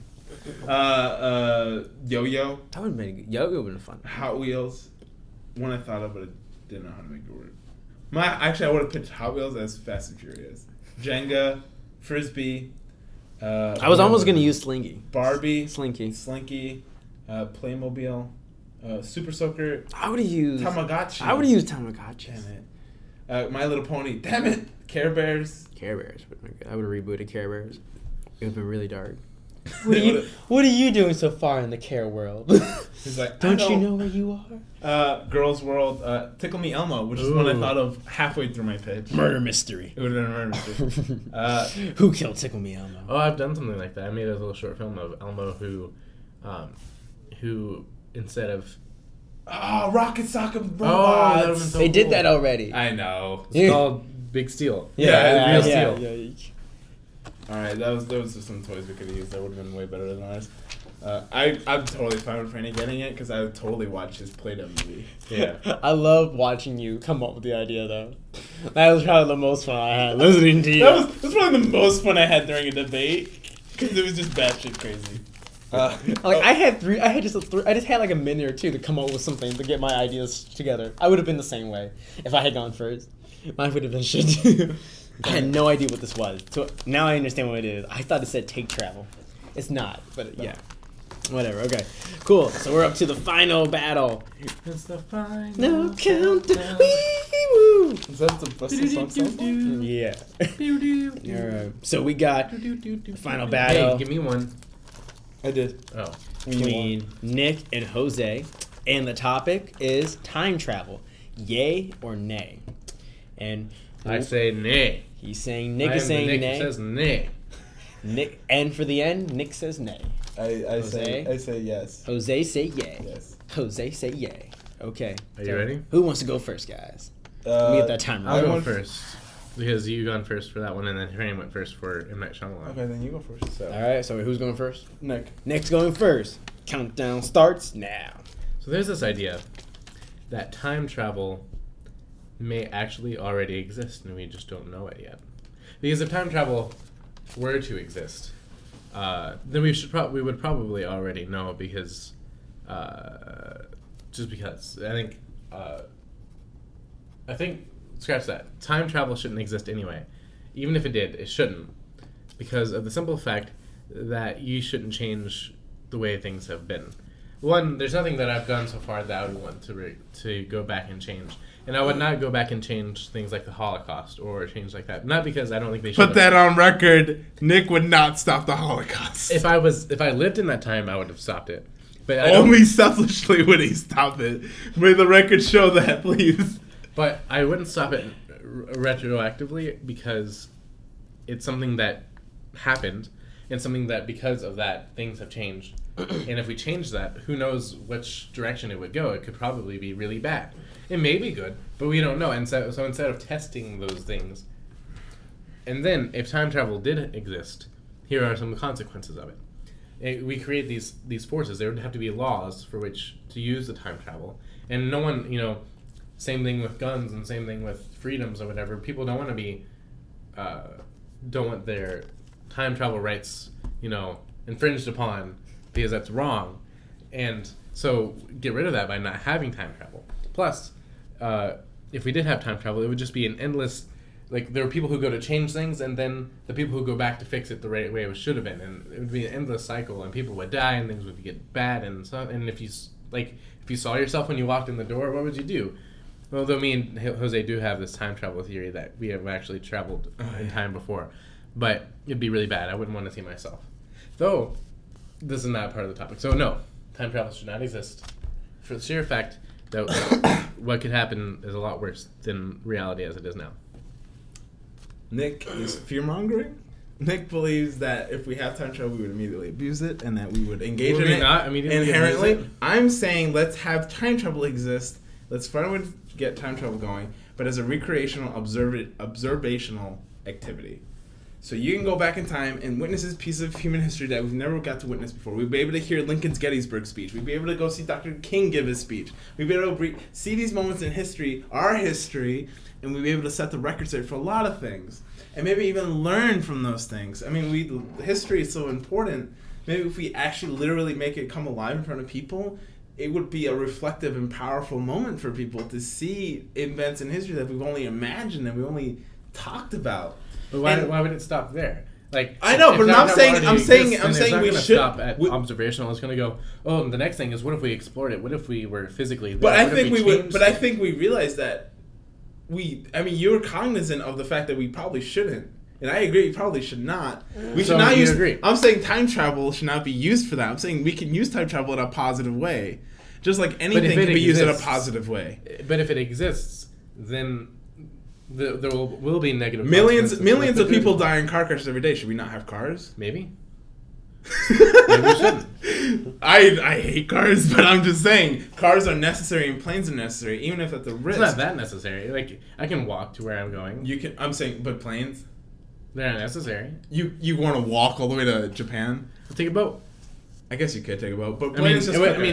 Yo-yo, That would have been Yo-Yo would have been fun. Hot Wheels. One I thought of, but I didn't know how to make it work. I would have pitched Hot Wheels as Fast and Furious. Jenga, Frisbee. I was almost gonna use Slinky. Barbie, Slinky. Slinky, Playmobil, Super Soaker, I would have used Tamagotchi. I would have used Tamagotchi. Damn it. My Little Pony. Damn it. Care Bears. Care Bears would have been good. I would have rebooted Care Bears. It would have been really dark. What are you doing so far in the Care world? He's like, Don't you know where you are? Girls World, Tickle Me Elmo, which is one I thought of halfway through my pitch. Murder mystery. It would have been a murder mystery. Who killed Tickle Me Elmo? Oh, I've done something like that. I made a little short film of Elmo who instead of Rocket Socket that Robots. would've been so They did cool. that already. I know. It's called Big Steel. Yeah, Real Steel. Steel. Alright, those are some toys we could have used. That would have been way better than ours. I'm totally fine with Franny getting it because I would totally watch his Play-Doh movie. Yeah. I love watching you come up with the idea, though. That was probably the most fun I had listening to you. That was probably the most fun I had during a debate because it was just batshit crazy. I just had like a minute or two to come up with something to get my ideas together. I would have been the same way if I had gone first. Mine would have been shit too. I had no idea what this was. So now I understand what it is. I thought it said take travel. It's not, but yeah. Whatever, okay. Cool. So we're up to the final battle. It's the final No countdown. Wee-woo. Is that the Buster song? Yeah. Alright. So we got the final Hey, battle give me one. I did. Oh. between Nick and Jose. And the topic is time travel. Yay or nay? And I say nay. he's saying Nick I is am the saying Nick who nay. says nay. Nick, and for the end, Nick says nay. I Jose? say yes. Jose say yay. Yes. Jose say yay. Okay. Are you ready? Who wants to go first, guys? Let me get that timer. I'll I go want- first. Because you gone first for that one, and then Franny went first for M. Night Shyamalan. Okay, then you go first. So. All right. So who's going first? Nick. Nick's going first. Countdown starts now. So there's this idea that time travel may actually already exist, and we just don't know it yet. Because if time travel were to exist, then we would probably already know because just because I think scratch that. Time travel shouldn't exist anyway. Even if it did, it shouldn't, because of the simple fact that you shouldn't change the way things have been. One, there's nothing that I've done so far that I would want to go back and change. And I would not go back and change things like the Holocaust or change like that. Not because I don't think they should. Put that on record. Nick would not stop the Holocaust. If I lived in that time, I would have stopped it. But I don't, Only selfishly would he stop it. May the record show that, please. But I wouldn't stop it retroactively because it's something that happened and something that because of that things have changed. And if we change that, who knows which direction it would go? It could probably be really bad. It may be good, but we don't know. And so instead of testing those things, and then if time travel did exist, here are some consequences of it. We create these forces. There would have to be laws for which to use the time travel. And no one, same thing with guns and same thing with freedoms or whatever. People don't want to be, don't want their time travel rights, infringed upon because that's wrong. And so get rid of that by not having time travel. Plus, if we did have time travel, it would just be an endless, there are people who go to change things and then the people who go back to fix it the right way it should have been. And it would be an endless cycle and people would die and things would get bad and stuff. And if you saw yourself when you walked in the door, what would you do? Well, though me and Jose do have this time travel theory that we have actually traveled in time before. But it'd be really bad. I wouldn't want to see myself. Though, this is not part of the topic. So no, time travel should not exist. For the sheer fact that what could happen is a lot worse than reality as it is now. Nick is fear-mongering. Nick believes that if we have time travel, we would immediately abuse it and that we would engage Would in we it not immediately inherently. abuse it? I'm saying let's have time travel exist. Let's find a way to get time travel going, but as a recreational, observational activity. So you can go back in time and witness this piece of human history that we've never got to witness before. We'd be able to hear Lincoln's Gettysburg speech. We'd be able to go see Dr. King give his speech. We'd be able to see these moments in history, our history, and we'd be able to set the record straight for a lot of things. And maybe even learn from those things. I mean, history is so important. Maybe if we actually literally make it come alive in front of people, it would be a reflective and powerful moment for people to see events in history that we've only imagined and we only talked about. But why would it stop there? Like I know, but I'm saying we should stop at observational. It's going to go. Oh, and the next thing is, what if we explored it? What if we were physically there? But I think we would. But I think we realize that you're cognizant of the fact that we probably shouldn't, and I agree. We probably should not. We should not use. Agree. I'm saying time travel should not be used for that. I'm saying we can use time travel in a positive way, just like anything can be used in a positive way. But if it exists, then there will be negative. Millions of people die in car crashes every day. Should we not have cars? Maybe. Maybe we shouldn't. I hate cars, but I'm just saying cars are necessary and planes are necessary, even if at the risk. It's not that necessary. Like I can walk to where I'm going. You can. I'm saying, but planes. They're not necessary. You want to walk all the way to Japan? We'll take a boat. I guess you could take a boat, but convenience.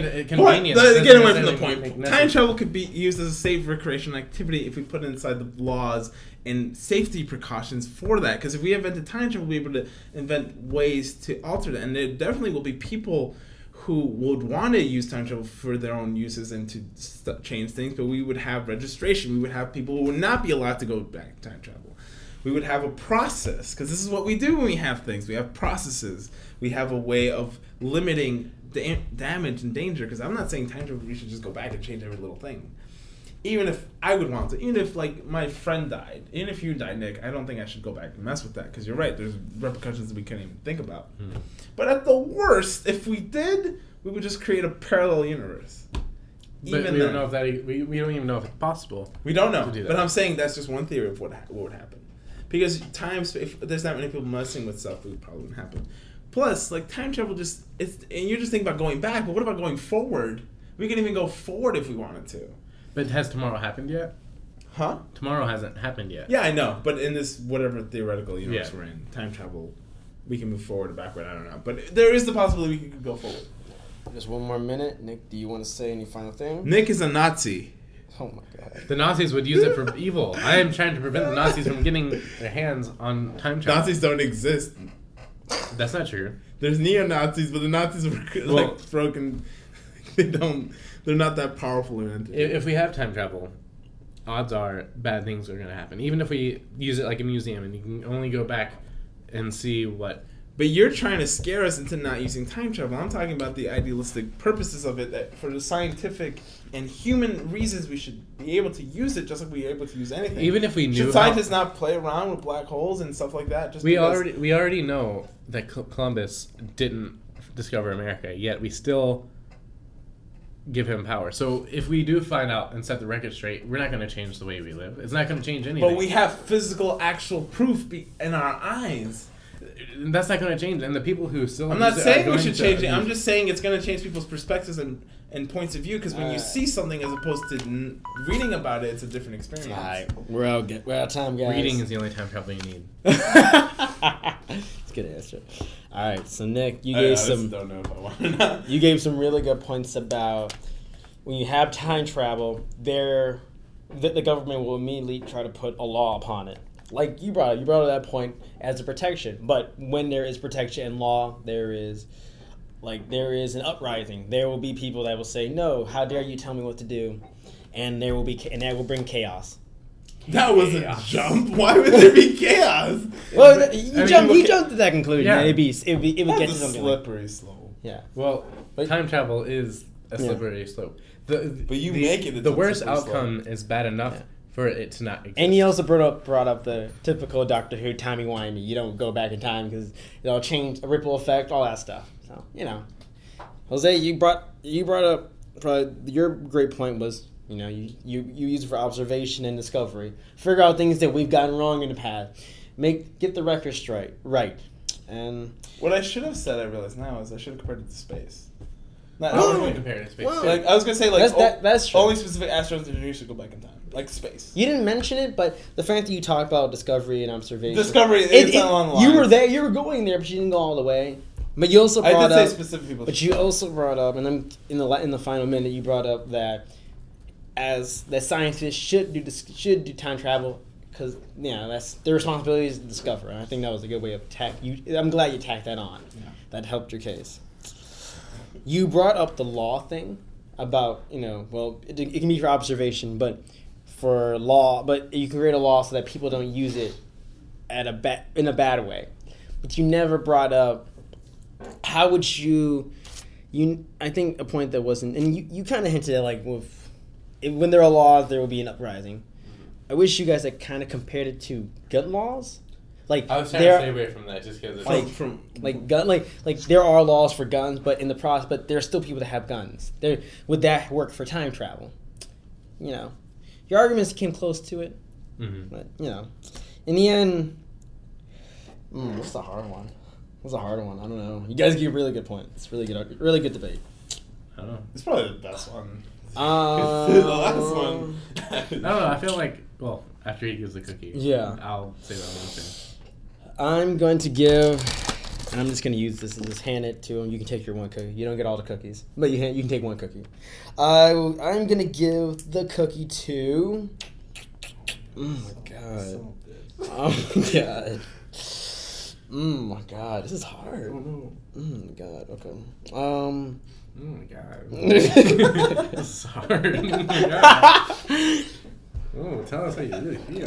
Get away from the point. Time travel could be used as a safe recreational activity if we put it inside the laws and safety precautions for that. Because if we invented time travel, we'll be able to invent ways to alter that, and there definitely will be people who would want to use time travel for their own uses and to change things. But we would have registration. We would have people who would not be allowed to go back time travel. We would have a process, because this is what we do when we have things. We have processes. We have a way of limiting damage and danger, because I'm not saying time travel, we should just go back and change every little thing. Even if I would want to. Even if, like, my friend died. Even if you died, Nick, I don't think I should go back and mess with that, because you're right. There's repercussions that we can't even think about. But at the worst, if we did, we would just create a parallel universe. But we don't know if that... We don't even know if it's possible. We don't know. But I'm saying that's just one theory of what would happen. Because if there's not many people messing with stuff, it would probably wouldn't happen. Plus, like, time travel and you're just thinking about going back, but what about going forward? We can even go forward if we wanted to. But has tomorrow happened yet? Huh? Tomorrow hasn't happened yet. Yeah, I know. But in this whatever theoretical universe we're in, time travel, we can move forward or backward, I don't know. But there is the possibility we could go forward. Just one more minute. Nick, do you want to say any final thing? Nick is a Nazi. Oh my god. The Nazis would use it for evil. I am trying to prevent the Nazis from getting their hands on time travel. Nazis don't exist. That's not true. There's neo-Nazis, but the Nazis are broken. They're not that powerful or anything. If we have time travel, odds are bad things are going to happen. Even if we use it like a museum and you can only go back and see what... But you're trying to scare us into not using time travel. I'm talking about the idealistic purposes of it, that for the scientific and human reasons we should be able to use it just like we're able to use anything. Even if we knew... Should scientists not play around with black holes and stuff like that? We already know that Columbus didn't discover America, yet we still give him power. So if we do find out and set the record straight, we're not going to change the way we live. It's not going to change anything. But we have physical, actual proof in our eyes. That's not going to change. And the people who still... I'm not saying we should change it. I'm just saying it's going to change people's perspectives and points of view, because when you see something as opposed to reading about it, it's a different experience. All right. We're out of time, guys. Reading is the only time travel you need. That's a good answer. All right. So, Nick, you gave some... don't know if I want or not. You gave some really good points about when you have time travel, the government will immediately try to put a law upon it. Like you brought up that point as a protection. But when there is protection and law, there is an uprising. There will be people that will say, "No, how dare you tell me what to do?" And that will bring chaos. That was a jump. Why would there be chaos? Well, you jumped to that conclusion. Yeah. It would get to something slippery slope. Yeah. Well, time travel is a slippery slope. But you make it. The worst outcome is bad enough for it to not exist. And you also brought up the typical Doctor Who timey-wimey. You don't go back in time because it'll change, a ripple effect, all that stuff. So, Jose, you brought up probably your great point was, you use it for observation and discovery. Figure out things that we've gotten wrong in the past. Get the record straight, right. And what I should have said, I realize now, is I should have compared it to space. Not I was only- going to compare it to space. Well, too. like I was gonna say, like that's true. only specific astronauts introduced to go back in time, like space. You didn't mention it, but the fact that you talked about discovery and observation. Discovery is on the line. You were there. You were going there, but you didn't go all the way. But you also I brought did say up. specific people. But you also brought up, and then in the final minute, you brought up that scientists should do time travel because that's their responsibility is to discover. And I think that was a good way of I'm glad you tacked that on. Yeah. That helped your case. You brought up the law thing about it can be for observation, but for law, but you can create a law so that people don't use it in a bad way. But you never brought up how would you I think a point that wasn't, and you kind of hinted at like when there are laws there will be an uprising. I wish you guys had kind of compared it to gun laws. Like I was trying to stay away from that just because it's there are laws for guns, but in the process, but there are still people that have guns. Would that work for time travel? Your arguments came close to it, but in the end, what's the hard one? What's a hard one? I don't know. You guys give really good points. Really good debate. I don't know. It's probably the best one. The last one. I don't know. I feel like after he gives the cookie, Yeah. I'll say that one thing. I'm going to give, and I'm just going to use this and just hand it to him. You can take your one cookie. You don't get all the cookies, but you can take one cookie. I'm going to give the cookie to. Oh my god. So good. Oh my god. Oh my god. This is hard. Oh no. Oh my god. Okay. Oh my god. This is hard. Oh my god. Oh, tell us how you really feel.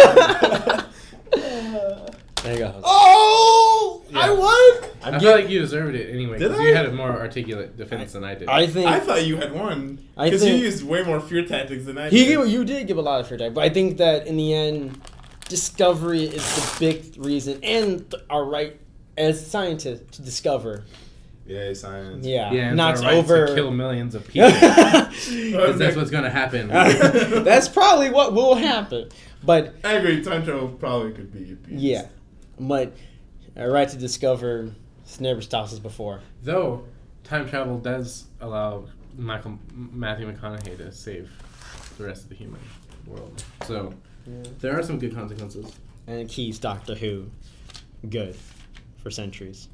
There you go. Oh! Yeah. I won! I feel like you deserved it anyway Did because I? you had a more articulate defense than I did. I think I thought you had won. I Because you think- used way more fear tactics than I did. you did give a lot of fear tag, but I think that in the end, discovery is the big reason, and our right as scientists to discover. Yeah, science. Yeah, yeah, and not it's our right over. to kill millions of people because that's what's going to happen. That's probably what will happen. But I agree. Time travel probably could be abused. yeah, but our right to discover never stops us before. Though time travel does allow Matthew McConaughey to save the rest of the human world. So there are some good consequences. And it keeps Doctor Who good for centuries.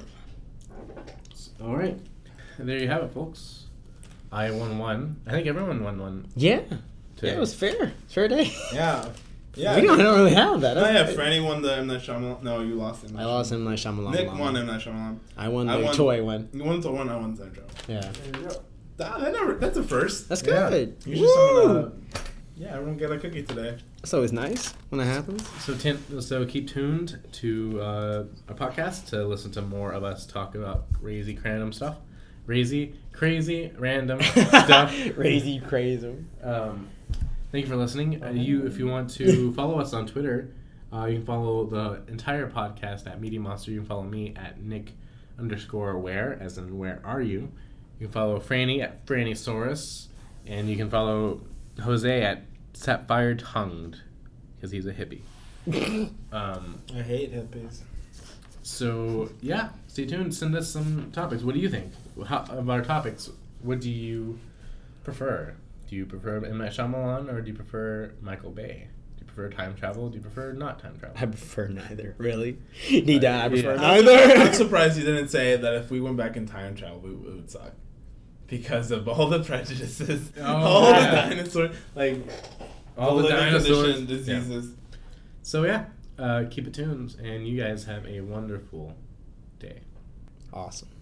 All right, and there you have it, folks. I won one. I think everyone won one Yeah, today. it was fair. Fair day. Yeah. Yeah. I don't really have that. Oh, yeah, Franny won the M. Night Shyamalan. No, you lost him. I lost M. Night Shyamalan. Nick won M. Night Shyamalan. I won I the won- toy one. You won the one, I won time travel. Yeah, There you go. That's a first. that's Yeah. good. Usually Woo! someone, everyone get a cookie today. That's always nice when that happens. So keep tuned to our podcast to listen to more of us talk about crazy, random stuff. Crazy, random stuff. Crazy, crazy. Thank you for listening. If you want to follow us on Twitter, you can follow the entire podcast at Media Monster. You can follow me at Nick_where, as in where are you. You can follow Franny at Frannysaurus, and you can follow Jose at Sapphire Tongued, because he's a hippie. I hate hippies. So, yeah, stay tuned. Send us some topics. What do you think of our topics? What do you prefer? Do you prefer M. Night Shyamalan or do you prefer Michael Bay? Do you prefer time travel? Do you prefer not time travel? I prefer neither. Really? I prefer Yeah. I'm neither. surprised you didn't say that if we went back in time travel, it would suck. Because of all the prejudices, all yeah. the dinosaurs, like All the living dinosaurs. condition, diseases. So, yeah, keep it tuned, and you guys have a wonderful day. Awesome.